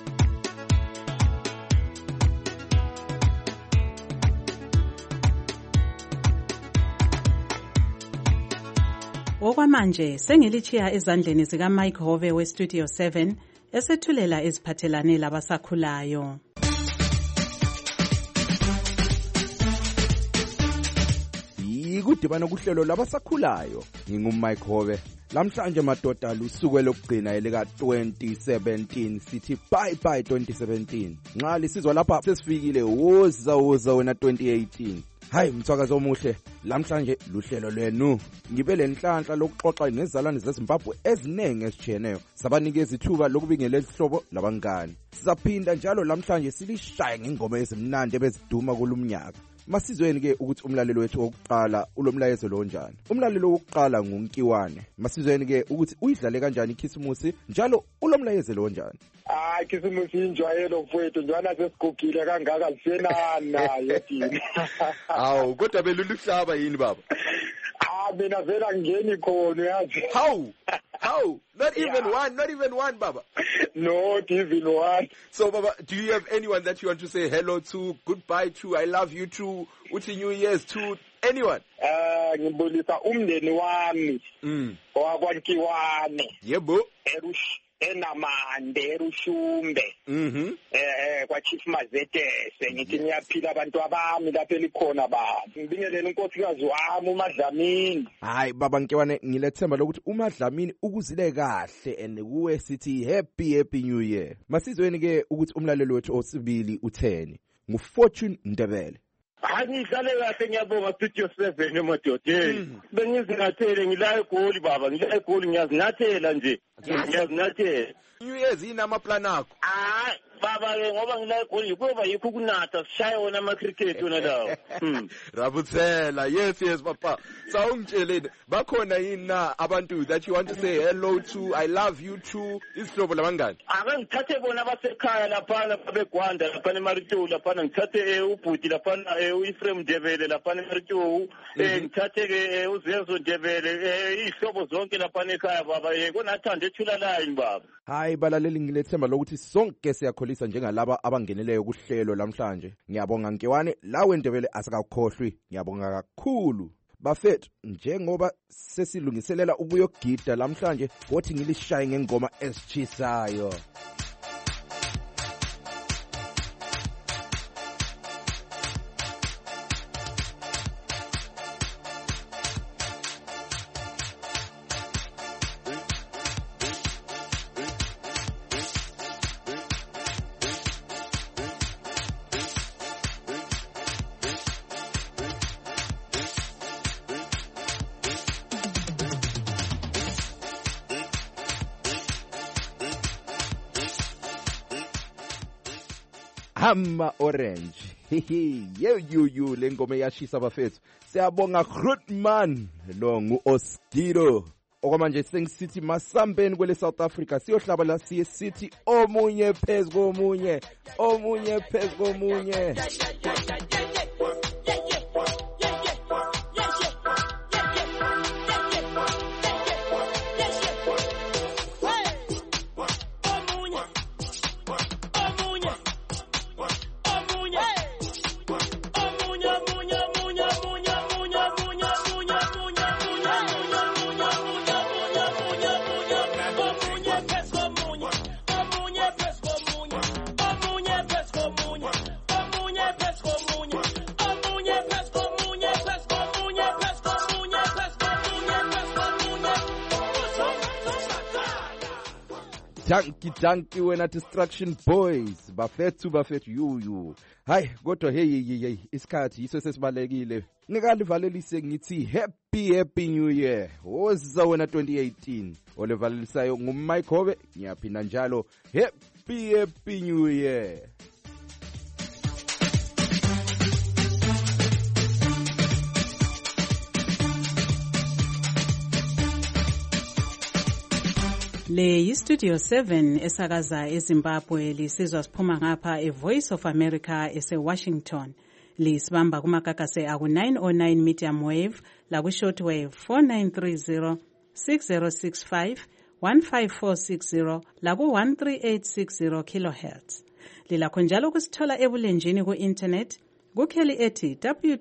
Okwamanje sengilichiya ezandleni zika Mike Hove weStudio 7 esethulela eziphathelane labasakhulayo. Kudibana kuhlelo labasakhulayo ngingumike Hove. Lamhlanje madoda lusuku lokugcina elika 2017 sithi bye bye 2017. Nxa lisizwa lapha sesifikile woza wena 2018. Hayi mthwakazo omuhle lamhlanje luhlelo lwenu ngibe lenhlanhla lokuxoxa nezalwane zeZimbabwe ezinenge esicheneyo sabanikeza ithuba lokubingelela isihlobo labangani. Sizaphinda njalo lamhlanje silishaye ngengoma ezimnandi ebeziduma kulumnyaka. Masizweni ke ukuthi umlalelo wethu wokuqala ulomlayezo lo njani. Umlalelo wokuqala nguNkiwane. Masizweni ke ukuthi uyidlale kanjani ikhisimusi njalo ulomlayezo lo njani. Ikhisimusi injwayelo mfowethu njalo sesigugile kangaka lisenana yedini. Awu kodwa beluluhlaba yini baba? Mina vela ngeni khona yazi. How? Not even one, Baba. Not even one. So, Baba, do you have anyone that you want to say hello to, goodbye to, I love you to, uthi New Year's to, anyone? Ngibulisa umndeni wami. Wakwankiwane. Yebo. Enamande erushumbe kwa Chief Mazetese ngithi niyaphila abantu abami lapha elikhona baba ngibingelele unkosikazi wami uMadlamini. Hayi baba Nkiwane ngilethemba lokuthi uMadlamini ukuzile kahle and kuwe sithi happy new year. Masizweni ke ukuthi umlalelo wethu osibili utheni nguFortune Ndebele. Angihlale kahle ngiyabonga Studio 7 emadodeni. Bengizingathele ngila eGoli baba, ngila eGoli ngiyazinathela nje. Ngiyazinathela. New Year's inama plan akho. Hayi baba ke ngoba ngila eGoli kuba yikho kunatha sishaye wona ama cricket wona lawo. Rabuthela. Yes papa. Sawungitsheleni bakhona yini na abantu that you want to say hello to, I love you to, isihlobo labangani? Ake ngithathe bona abasekhaya lapha beGwanda lapha eMarito lapha ngithathe ubhuti lapha uEfrem Ndebele lapha eMarito ngithathe ke uZenzo Ndebele isihlobo zonke lapha ekhaya baba konathanda ethula line baba. Hayi balaleli ngilethemba lokuthi sonke siyakholisa njengalaba abangeneleyo kuhlelo lamhlanje. Ngiyabonga Nkiwane lawe Ndebele asakakhohlwi. Ngiyabonga kakhulu. Bafethu njengoba sesilungiselela ukuyogida lamhlanje wothi ngilishaye ngengoma esichisayo. Hama Orange. You lengoma yashisa bafethu. Siyabonga Grootman lo nguOskiro. Okwamanje sengisithi masambeni kwele South Africa siyohlaba la siye city omunye phezu komunye. Danki wena Distraction Boys. Bafethu yuyu. Hayi, kodwa hey isikhathi yiso sesibalekile. Ngikalivalelise ngithi happy new year. Woza wena 2018. Olevalelisayo nguMike Hove, ngiyaphinda njalo happy new year. Le yiStudio 7 esakaza eZimbabwe lisizwa siphuma ngapha eVoice of America eseWashington. Lisibamba kumakakase aku 909 medium wave laku shortwave 4930 6065 15460 laku 13860 kilohertz. Lilakho njalo kusithola ebulenjini ku internet kukheli ethi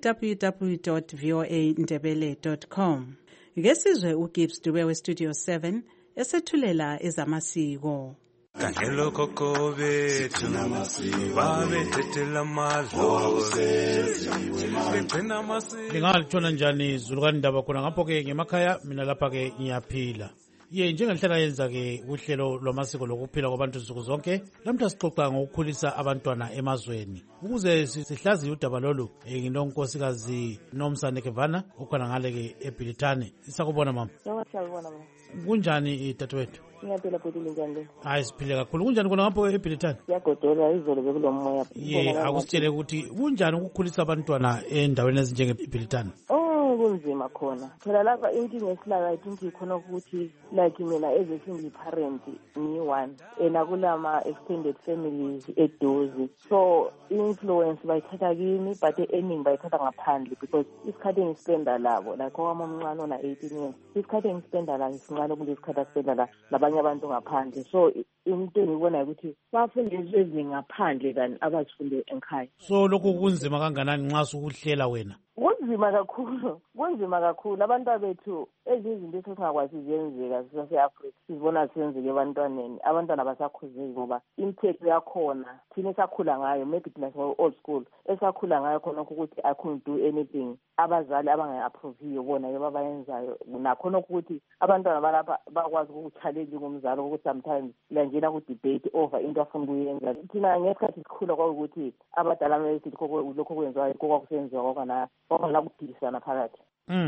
www.voandebele.com. Ngesizwe uGibbs Dube weStudio 7 esethulela ezamasiko. Kangelo koko bethu babethethela amadlozi lingalitshona njani izulu kanindaba khona ngapho ke ngemakhaya mina lapha ke ngiyaphila. Njengenhlala yenza ke uhlelo lwamasiko lokuphila kwabantu nsuku zonke, lamhla sixoxa ngokukhulisa abantwana emazweni. Ukuze sihlaziye udaba lolu, nginonkosikazi Nomsane Kevana ukhona ngale ke eBilitane. Sisakubona mama. Ngiyabona mama. Kunjani dadewethu? Ngiyaphila futhi njani? Hayi siphile kakhulu. Kunjani khona ngapho eBilitane? Siyagodola izolo bekulomoya. Akusitshele ukuthi kunjani ukukhulisa abantwana endaweni ezinjenge eBilitane? Kunzima khona phela lapha inkinga esilayo I think ikhona ukuthi like mina as a single parent ngiyi-one nakulama extended families eduze, so influence bayithatha kimi but earning bayithatha ngaphandle because isikhathi engispenda labo like owami omncane ona 18 years isikhathi engispenda la isincane kule sikhathi aspenda la labanye abantu ngaphandle, so into engibona ukuthi bafunde ezingaphandle than abazifunde ekhaya. So lokho kunzima kanganani nxa sukuhlela wena? Kunzima kakhulu abantu bethu ezinye izinto esingakwazi ziyenzeka sase-Afrika sizibona senzeke ebantwaneni, abantwana basakhuzeki ngoba imithetho yakhona thina esakhula ngayo maybe thina old school esakhula ngayo khona ukuthi I couldn't do anything, abazali abangayi-approviyo bona yebo abayenzayo nakhona ukuthi abantwana balapha bakwazi ukuchallenge ngomzali ukuthi sometimes lanjena ku-debate over into afuna ukuyenza. Thina ngesikhathi sikhula kwakukuthi abadala mesithi lokho kwenziwayo kokwakusenziwa kwakwana kudisana phakathi.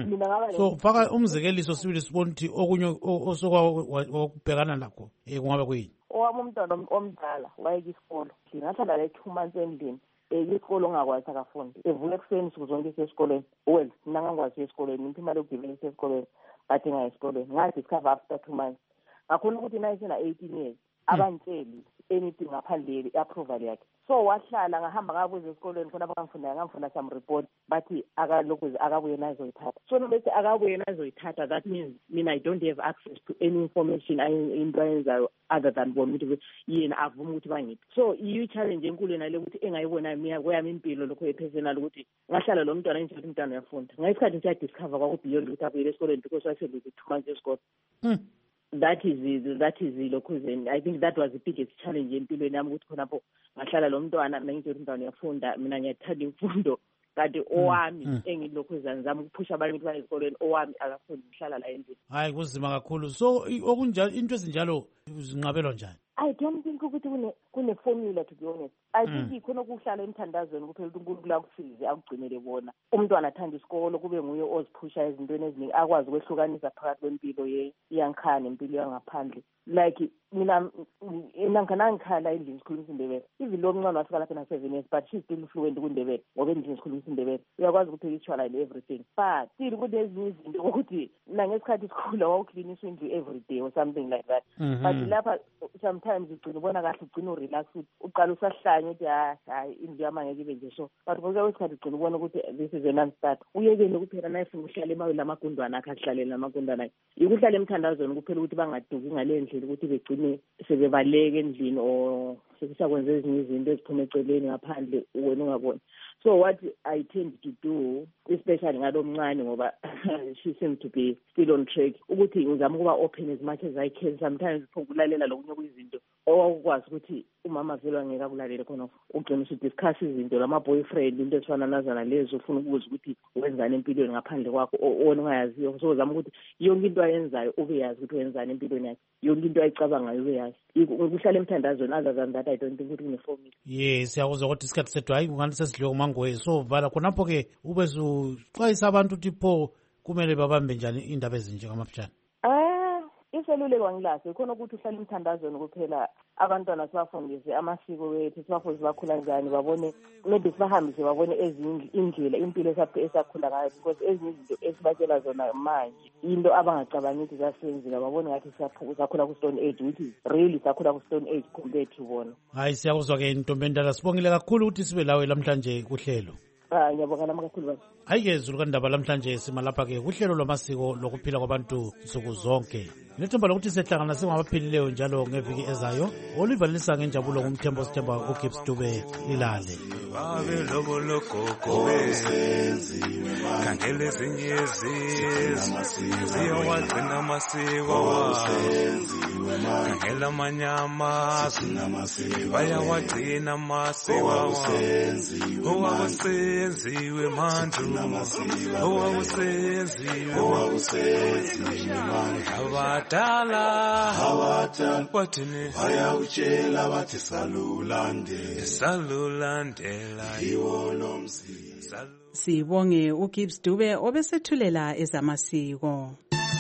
So faka umzekeliso sibili sibona ukuthi okunye osokubhekana nakho kungabe kuyini? Owami umntwana omdala wayeke isikolo ngahlala le 2 months endlini isikolo ongakwazi akafundi evuka ekuseni nsuku zonke esikoleni. Well mina ngangikwazi esikoleni ngiphi imali yokugibela esikoleni but ngayi esikoleni ngadiscover after 2 months ngakhona ukuthi naye sena 18 years abantsheli anything ngaphandle i-approval yakhe. So wahlala ngahamba ngabuza esikoleni khona ngamfunda some report bathi akalokhu akabuye nazoyithatha. So bese akabuye nazoyithatha, that means mina I don't have access to any information into ayenzayo other than bona ukuthi yena avuma ukuthi bangiphi. So i-challenge enkulu yena le ukuthi engayibona mina kweyami impilo lokho epersonal ukuthi ngahlala lo mntwana nje umntwana uyafunda. Ngesikhathi nje discover kwakuthi beyond ukuthi abuye esikoleni because waseluze 2 months esikole. That is lokuzeni. I think that was the biggest challenge empilweni yami ukuthi khonapho ngahlala lo mntwana nangithe umntwana uyafunda mina ngiyathanda imfundo kanti owami engilokhuzana zami ukuphusha abanye ukuthi baye esikoleni owami akafundi ngihlala la endlini. Hayi kuzima kakhulu. So okunjalo into ezinjalo zinqabelwa njani? I don't think ukuthi kune formula to be honest. I think ikhona ukuhlala emthandazweni kuphela ukuthi uNkulunkulu akusize akugcinele bona. Umntwana athanda isikolo kube nguye oziphusha ezintweni eziningi akwazi ukwehlukanisa phakathi kwempilo yankhana nempilo yangaphandle. Like mina ngikhala endlini sikhuluma isiNdebele. Even lo mncane wafika lapha na 7 years but she's still fluent kuNdebele ngoba endlini sikhuluma isiNdebele. Uyakwazi ukuthi uyichwala everything. But still kunezinye izinto ukuthi nangesikhathi sikhula wawuklinisha indlu every day or something like that. But lapha sometimes ugcina ubona kahle ugcina urelax uqala usahlanye ukuthi hayi indlu yami angeke ibe nje so but ngoba wesikhathi ugcina ubona ukuthi this is a non-start uyekele kuphela naye ufuna uhlala emawela amagundwana akhe ahlalele amagundwana akhe ukuhlala emthandazweni kuphela ukuthi bangaduki ngale ndlela ukuthi begcine sebebaleka endlini or sekusakwenza ezinye izinto eziphuma eceleni ngaphandle wena ungaboni. So what I tend to do especially ngalo mncane ngoba she seems to be still on track ukuthi ngizama ukuba open as much as I can sometimes ukulalela lokunye kuyizinto owakwazi ukuthi umama vele angeke akulalele khona ugcina usudiscuss izinto lama-boyfriend into ezifana nazana lezo ufuna ukubuza ukuthi wenzani empilweni ngaphandle kwakho ona ungayaziyo so uzama ukuthi yonke into ayenzayo ube yazi ukuthi wenzani empilweni yakhe yonke into ayicabangayo ube yazi kuhlala emthandazweni other than that I don't think ukuthi kune-formula. Yes, siyakuzwa kodwa isikhathi sethu hayi kungani sesidliwe kumangoye so vala khonapho-ke ube suxwayisa abantu ukuthi pho kumele babambe njani indaba ezinjengamafutshane. Iseluleko ngilahle khona ukuthi uhlale emthandazweni kuphela abantwana sibafundise amasiko wethu sibafundise bakhula njani babone maybe sibahambise babone ezinye indlela impilo esakhula ngayo because ezinye izinto esibatshela zona manje into abangacabangi ukuthi zasenzile babone ngathi sakhula ku-stone age which is really sakhula ku-stone age compared to bona. Hayi siyakuzwa-ke ntombi endala sibongile kakhulu ukuthi sibe lawe lamhlanje kuhlelo. Ngiyabonga nami kakhulu baba. Hayi-ke zulu kandaba lamhlanje simalapha-ke kuhlelo lwamasiko lokuphila kwabantu nsuku zonke. Nethemba lokuthi sehlangana singabaphilileyo njalo ngeviki ezayo. Oliver Lisa ngenjabulo ngumthembo sithemba uGibbs Dube ilale. Babe lobo logogo khangele ezinye ziyawagcina amasiko khangela amanyama bayawagcina amasiko owakusenziwe mandu owakusenziwe abadala bathini bayawutshela bathi salulandela iwo nomzi. Sibonge uGibbs Dube obesethulela ezamasiko.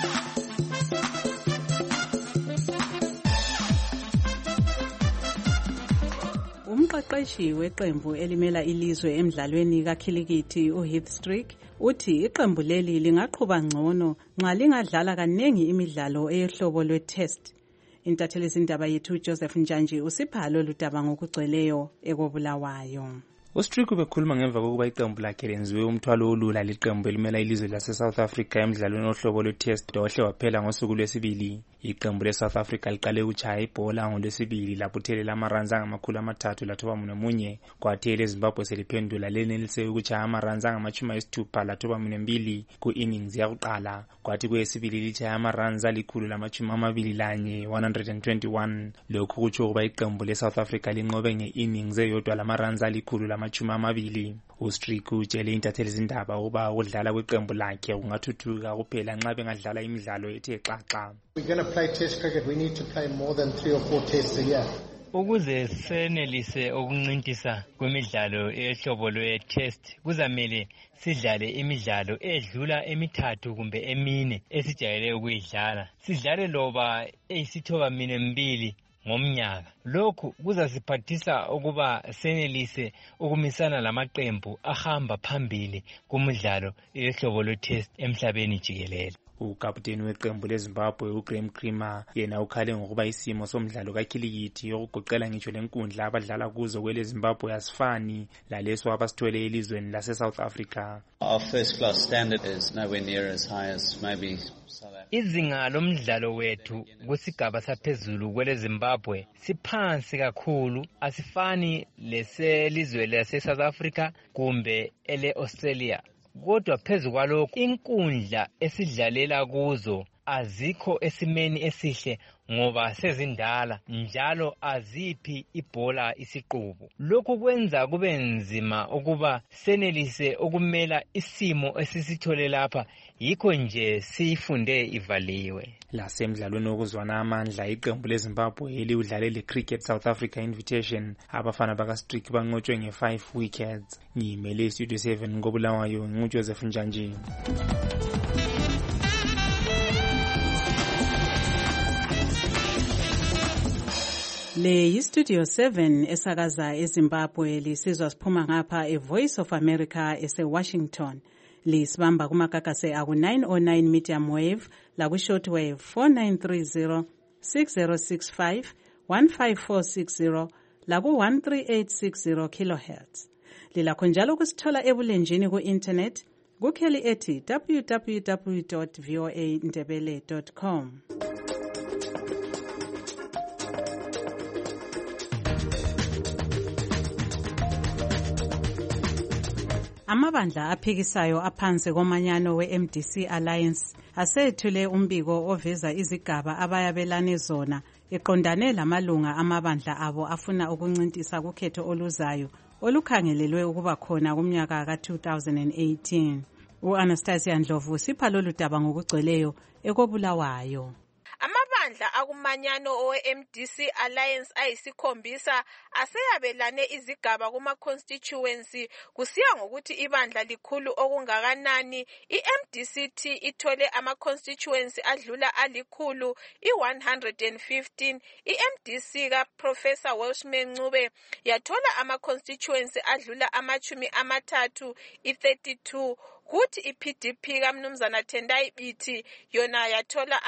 Umqeqeshi weqembu elimela ilizwe emidlalweni kakhilikithi uHeath Strick uthi iqembu leli lingaqhuba ngcono nxa lingadlala kanengi imidlalo eyohlobo lwe-test. Intatheli izindaba yethu Joseph Njanji usipha lolu daba ngokugcweleyo ekobulawayo. uStrick ubekhuluma ngemva kokuba iqembu lakhe lenziwe umthwalo olula liqembu elimela ilizwe lase-South Africa emidlalweni ohlobo lwe-test ohle waphela ngosuku lwesibili. Iqembu le-South Africa liqale ukutshaya ibhola ngolwesibili lapho uthelela amaranzi angama-391 kwathi eleZimbabwe seliphendula lenelise ukutshaya amaranzi angama-62 ku-innings yakuqala kwathi kweyesibili litshaya amaranzi alikhulu-21 lokhu kutsho ukuba iqembu le-South Africa linqobe nge-innings eyodwa lamaranzi alikhulu-20. uStrick utshele intatheli izindaba ukuba ukudlala kweqembu lakhe kungathuthuka kuphela nxa bengadlala imidlalo ethe xaxa. We're going to play test cricket. We need to play more than 3 or 4 tests a year. Ukuze senelise ukuncintisa kwemidlalo ehlobo lwe-test kuzamele sidlale imidlalo edlula emithathu kumbe emine esijayele ukuyidlala. Sidlale loba eyisithoba mine mbili ngomnyaka. Lokhu kuzasiphathisa ukuba senelise ukumisana lamaqembu ahamba phambili kumidlalo ehlobo lwe-test emhlabeni jikelele. Ukapteni weqembu leZimbabwe uGraham Creamer yena ukhale ngokuba isimo somdlalo kakhilikithi okugoqela ngitsho lenkundla abadlala kuzo kweleZimbabwe asifani laleso abasithwele elizweni lase-South Africa. Our first class standard is nowhere near as high as maybe South Africa. Izinga lomdlalo wethu kusigaba saphezulu kweleZimbabwe siphansi kakhulu asifani leselizwe lase-South Africa kumbe ele-Australia. Kodwa phezu kwalokho inkundla esidlalela kuzo azikho esimeni esihle ngoba sezindala njalo aziphi ibhola isiqubu. Lokhu kwenza kube nzima ukuba senelise ukumela isimo esisithole lapha yikho nje siyifunde ivaliwe. Lasemidlalweni wokuzwana amandla iqembu leZimbabwe eliwudlale le-Cricket South Africa Invitation abafana bakaStrick banqotshwe nge-5 wickets. Ngiyimele iStudio 7 ngobulawayo nguJoseph Njanji. Le yiStudio 7 esakaza eZimbabwe lisizwa siphuma ngapha eVoice of America ese-Washington. Lisibamba kumagagase aku-909 medium wave laku-short wave 4930 6065 15460 laku-13860 kilohertz. Lilakho njalo kusithola ebulenjini ku-internet kukheli ethi www.voandebele.com. Amabandla aphikisayo aphansi komanyano we-MDC Alliance asethule umbiko oveza izigaba abayabelane zona iqondane lamalunga amabandla abo afuna ukuncintisa kukhetho oluzayo olukhangelelwe ukuba khona kumnyaka ka-2018. U-Anastasia Ndlovu sipha lolu daba ngokugcweleyo ekobulawayo. Amabandla akumanyano owe-MDC Alliance ayisikhombisa aseyabelane izigaba kuma-constituency kusiya ngokuthi ibandla likhulu okungakanani. I-MDCT ithole ama-constituency adlula alikhulu i-115. I-MDC kaProfessor Welshman Ncube yathola ama-constituency adlula ama-30 i-32. Kuthi i-PDP kaMnumzana Tendai Biti yona yathola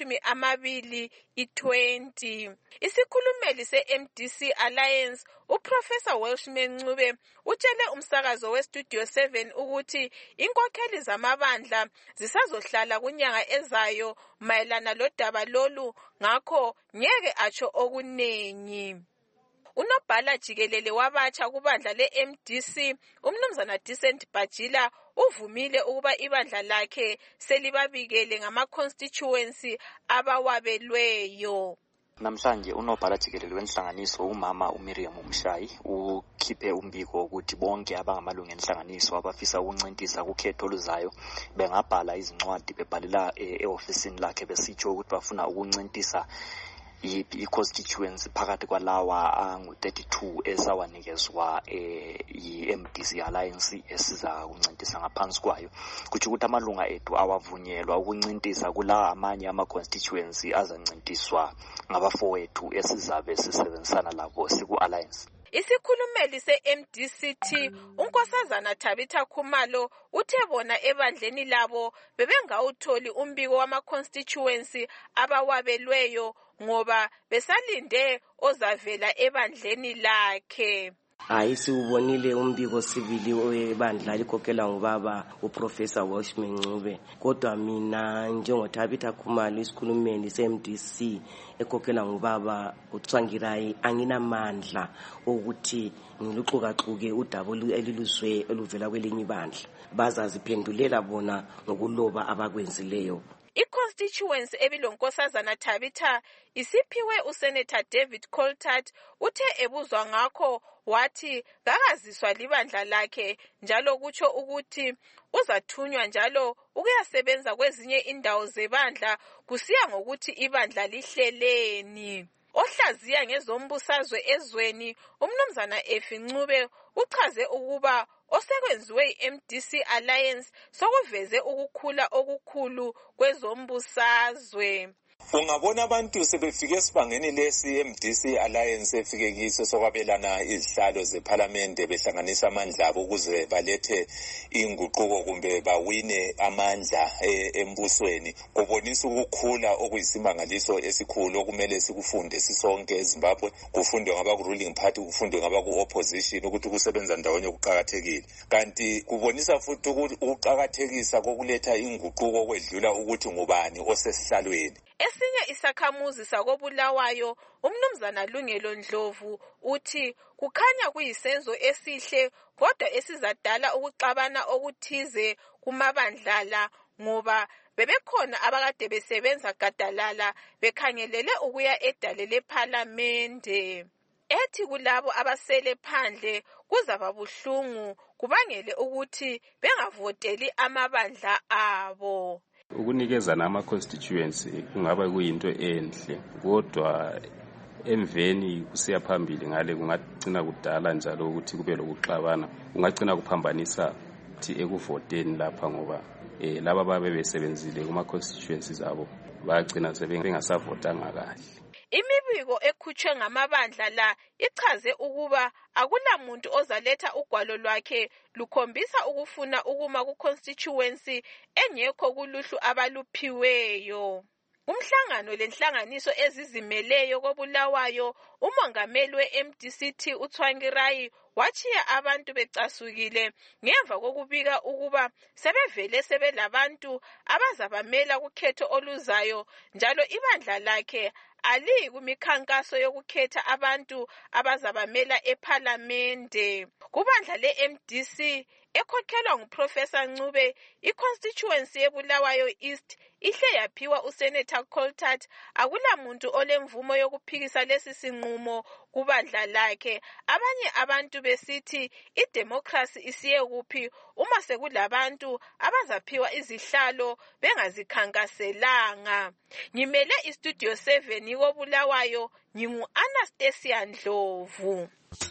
ama-20 i-20. Isikhulumeli se-MDC Alliance uProfessor Welshman Ncube utshele umsakazo weStudio 7 ukuthi inkokheli zamabandla zisazohlala kunyanga ezayo mayelana lodaba lolu, ngakho ngeke atsho okunengi. Unobhala jikelele wabatsha kubandla le-MDC uMnumzana Decent Bajila uvumile ukuba ibandla lakhe selibabikele ngama-constituency abawabelweyo. Namhlanje unobhala jikelele wenhlanganiso umama uMiriam Mshayi ukhiphe umbiko ukuthi bonke abangamalungu enhlanganiso abafisa ukuncintisa kukhetho oluzayo bengabhala izincwadi bebhalela e-ofisini lakhe besitsho ukuthi bafuna ukuncintisa i-constituency phakathi kwalawa angu-32 esawanikezwa i-MDC Alliance esiza ukuncintisa ngaphansi kwayo. Kuthi ukuthi amalunga ethu awavunyelwa ukuncintisa kula amanye ama-constituency azancintiswa ngabafowethu esizabe sisebenzisana labo siku-Alliance. Isikhulumeli se-MDCT unkosazana Tabitha Khumalo uthe bona ebandleni labo bebengawutholi umbiko wama-constituency abawabelweyo ngoba besalinde ozavela ebandleni lakhe. Siwubonile umbiko sivili webandla likhokelwa ngubaba uProfessor Welshman Ncube, kodwa mina njengoThabitha Khumalo isikhulumeli se-MDC ekhokelwa ngubaba uTsvangirai anginamandla ukuthi ngiluxukaxuke udaba eliluzwe eluvela kwelinye ibandla. Bazaziphendulela bona ngokuloba abakwenzileyo. I-constituency ebilonkosazana Tabitha isiphiwe uSenator David Coltart. Uthe ebuzwa ngakho wathi kakaziswa libandla lakhe njalo kutsho ukuthi uzathunywa njalo ukuyasebenza kwezinye indawo zebandla kusiya ngokuthi ibandla lihleleni. Ohlaziya ngezombusazwe ezweni uMnumzana Efi Ncube uchaze ukuba osekwenziwe i-MDC Alliance sokuveze ukukhula okukhulu kwezombusazwe. Ungabona abantu sebefike esibangeni lesi MDC Alliance efike kiso sokwabelana izihlalo zeParliament behlanganisa amandla abo ukuze balethe inguquko kumbe bawine amandla embusweni. Kubonisa ukukhula okuyisimangaliso esikhulu okumele sikufunde sisonke eZimbabwe, kufundwe ngaba ku-ruling party, kufundwe ngaba ku-opposition ukuthi kusebenza ndawonye kuqhakathekile. Kanti kubonisa futhi ukuqhakathekisa kokuletha inguquko okwedlula ukuthi ngubani osesihlalweni. Esinye isakhamuzi sakobulawayo uMnumzana Lungelo Ndlovu uthi kukhanya kuyisenzo esihle kodwa esizadala ukuxabana okuthize kumabandlala ngoba bebekhona abakade besebenza gadalala bekhangelele ukuya edale lePhalamende. Ethi kulabo abasele phandle kuzaba buhlungu kubangele ukuthi bengavoteli amabandla abo. Ukunikezana ama-constituency kungaba kuyinto enhle, kodwa emveni kusiya phambili ngale kungagcina kudala njalo ukuthi kube lokuxabana, kungagcina kuphambanisa ekuvoteni lapha ngoba laba babe besebenzile kuma-constituencies abo bagcina sebengasavotanga kahle. Imibiko ekhutshwe ngamabandla la ichaze ukuba akulamuntu ozaletha ugwalo lwakhe lukhombisa ukufuna ukuma ku-constituency engekho kuluhlu abaluphiweyo. Umhlangano lenhlanganiso ezizimeleyo kobulawayo umongameli we-MDCT uTsvangirai wachiya abantu becasukile ngemva kokubika ukuba sebevele sebelabantu abazabamela kukhetho oluzayo njalo ibandla lakhe ali kumikhankaso yokukhetha abantu abazabamela ePhalamende. Kubandla le-MDC ekhokhelwa nguProfessor Ncube, i-constituency yebulawayo East ihle yaphiwa uSenator Coltart, akulamuntu olemvumo yokuphikisa lesi sinqumo kubandla lakhe. Abanye abantu besithi idemocracy isiye kuphi uma sekulabantu abazaphiwa izihlalo bengazikhankaselanga. Ngimele iStudio 7 yikoBulawayo, ngingu Anastasia Ndlovu.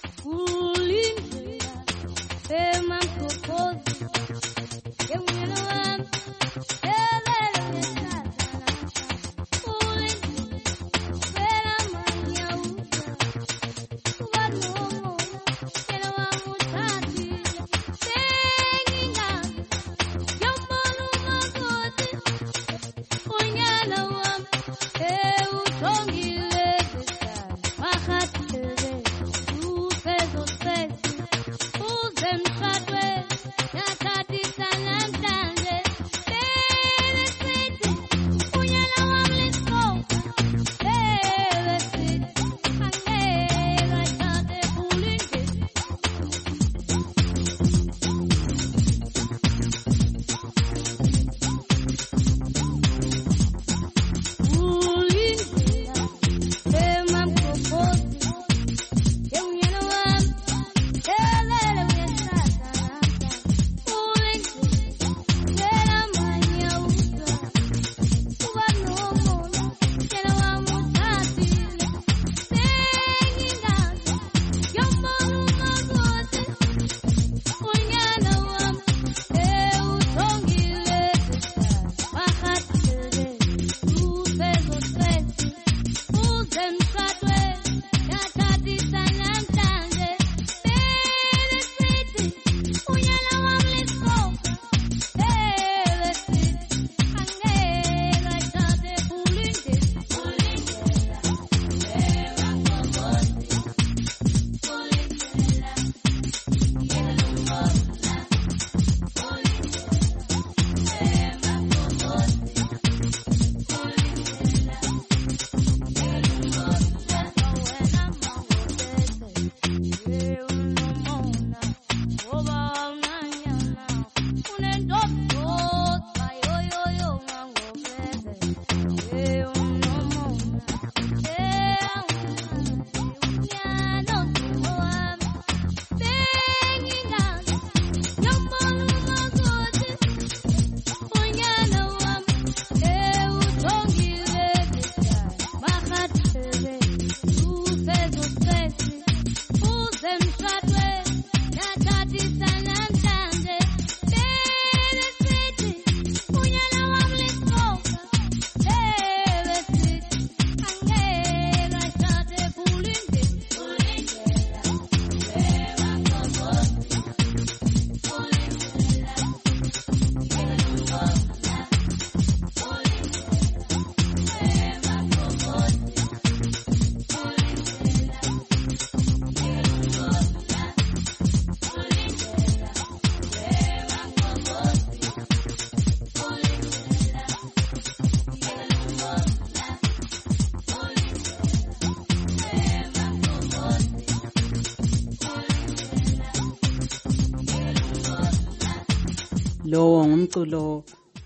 Lo ngumculo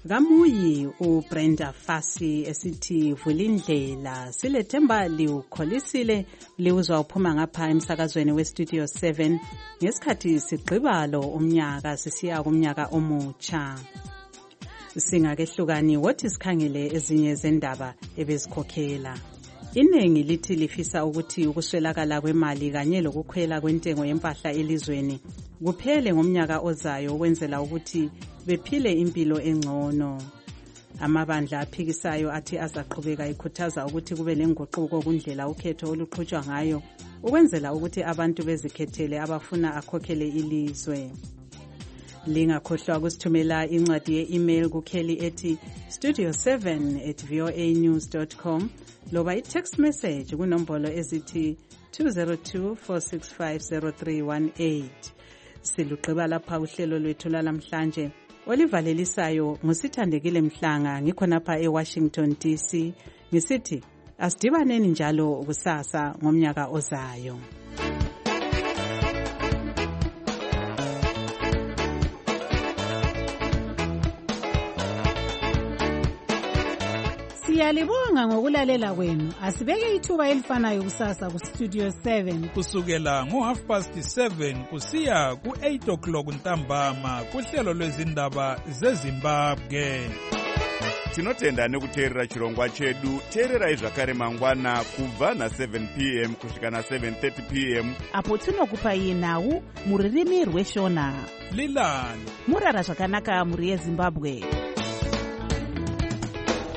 kaMuyi uBrenda Fassie esithi Vulindlela. Silethemba liukholisile liuzwa uphuma ngapha emsakazweni weStudio 7 ngesikhathi sigqibalo umnyaka sisiya kumnyaka omutsha. Singakehlukani wothi sikhangele ezinye zendaba ebezikhokhela. Inengi lithi lifisa ukuthi ukuswelakala kwemali kanye lokukhwela kwentengo yempahla elizweni kuphele ngomnyaka ozayo ukwenzela ukuthi bephile impilo engcono. Amabandla aphikisayo athi azaqhubeka ikhuthaza ukuthi kube lenguquko kundlela ukhetho oluqhutshwa ngayo ukwenzela ukuthi abantu bezikhethele abafuna akhokhele ilizwe. Lingakhohlwa kusithumela incwadi ye-email kukheli ethi studio7@voanews.com loba i-text message kunombolo ezithi 202-465-0318. Siluqhiba lapha uhlelo lwethu lalamhlanje olivalelisayo ngusithandekile Mhlanga ngikhonapha eWashington DC ngisithi asidibaneni njalo kusasa ngomnyaka ozayo. Siyalibonga ngokulalela kwenu. Asibeke ithuba elifanayo kusasa ku Studio 7 kusukela ngo7:30 kusiya ku8 ntambama kuhlelo lwezindaba zeZimbabwe. Tinotenda nekuteerera chirongwa chedu. Teererai zvakare mangwana kubva na7 p.m. kusvika na7:30 p.m. apo tinokupai nhau muririmi rweshona. Lilani murara zvakanaka muri yeZimbabwe.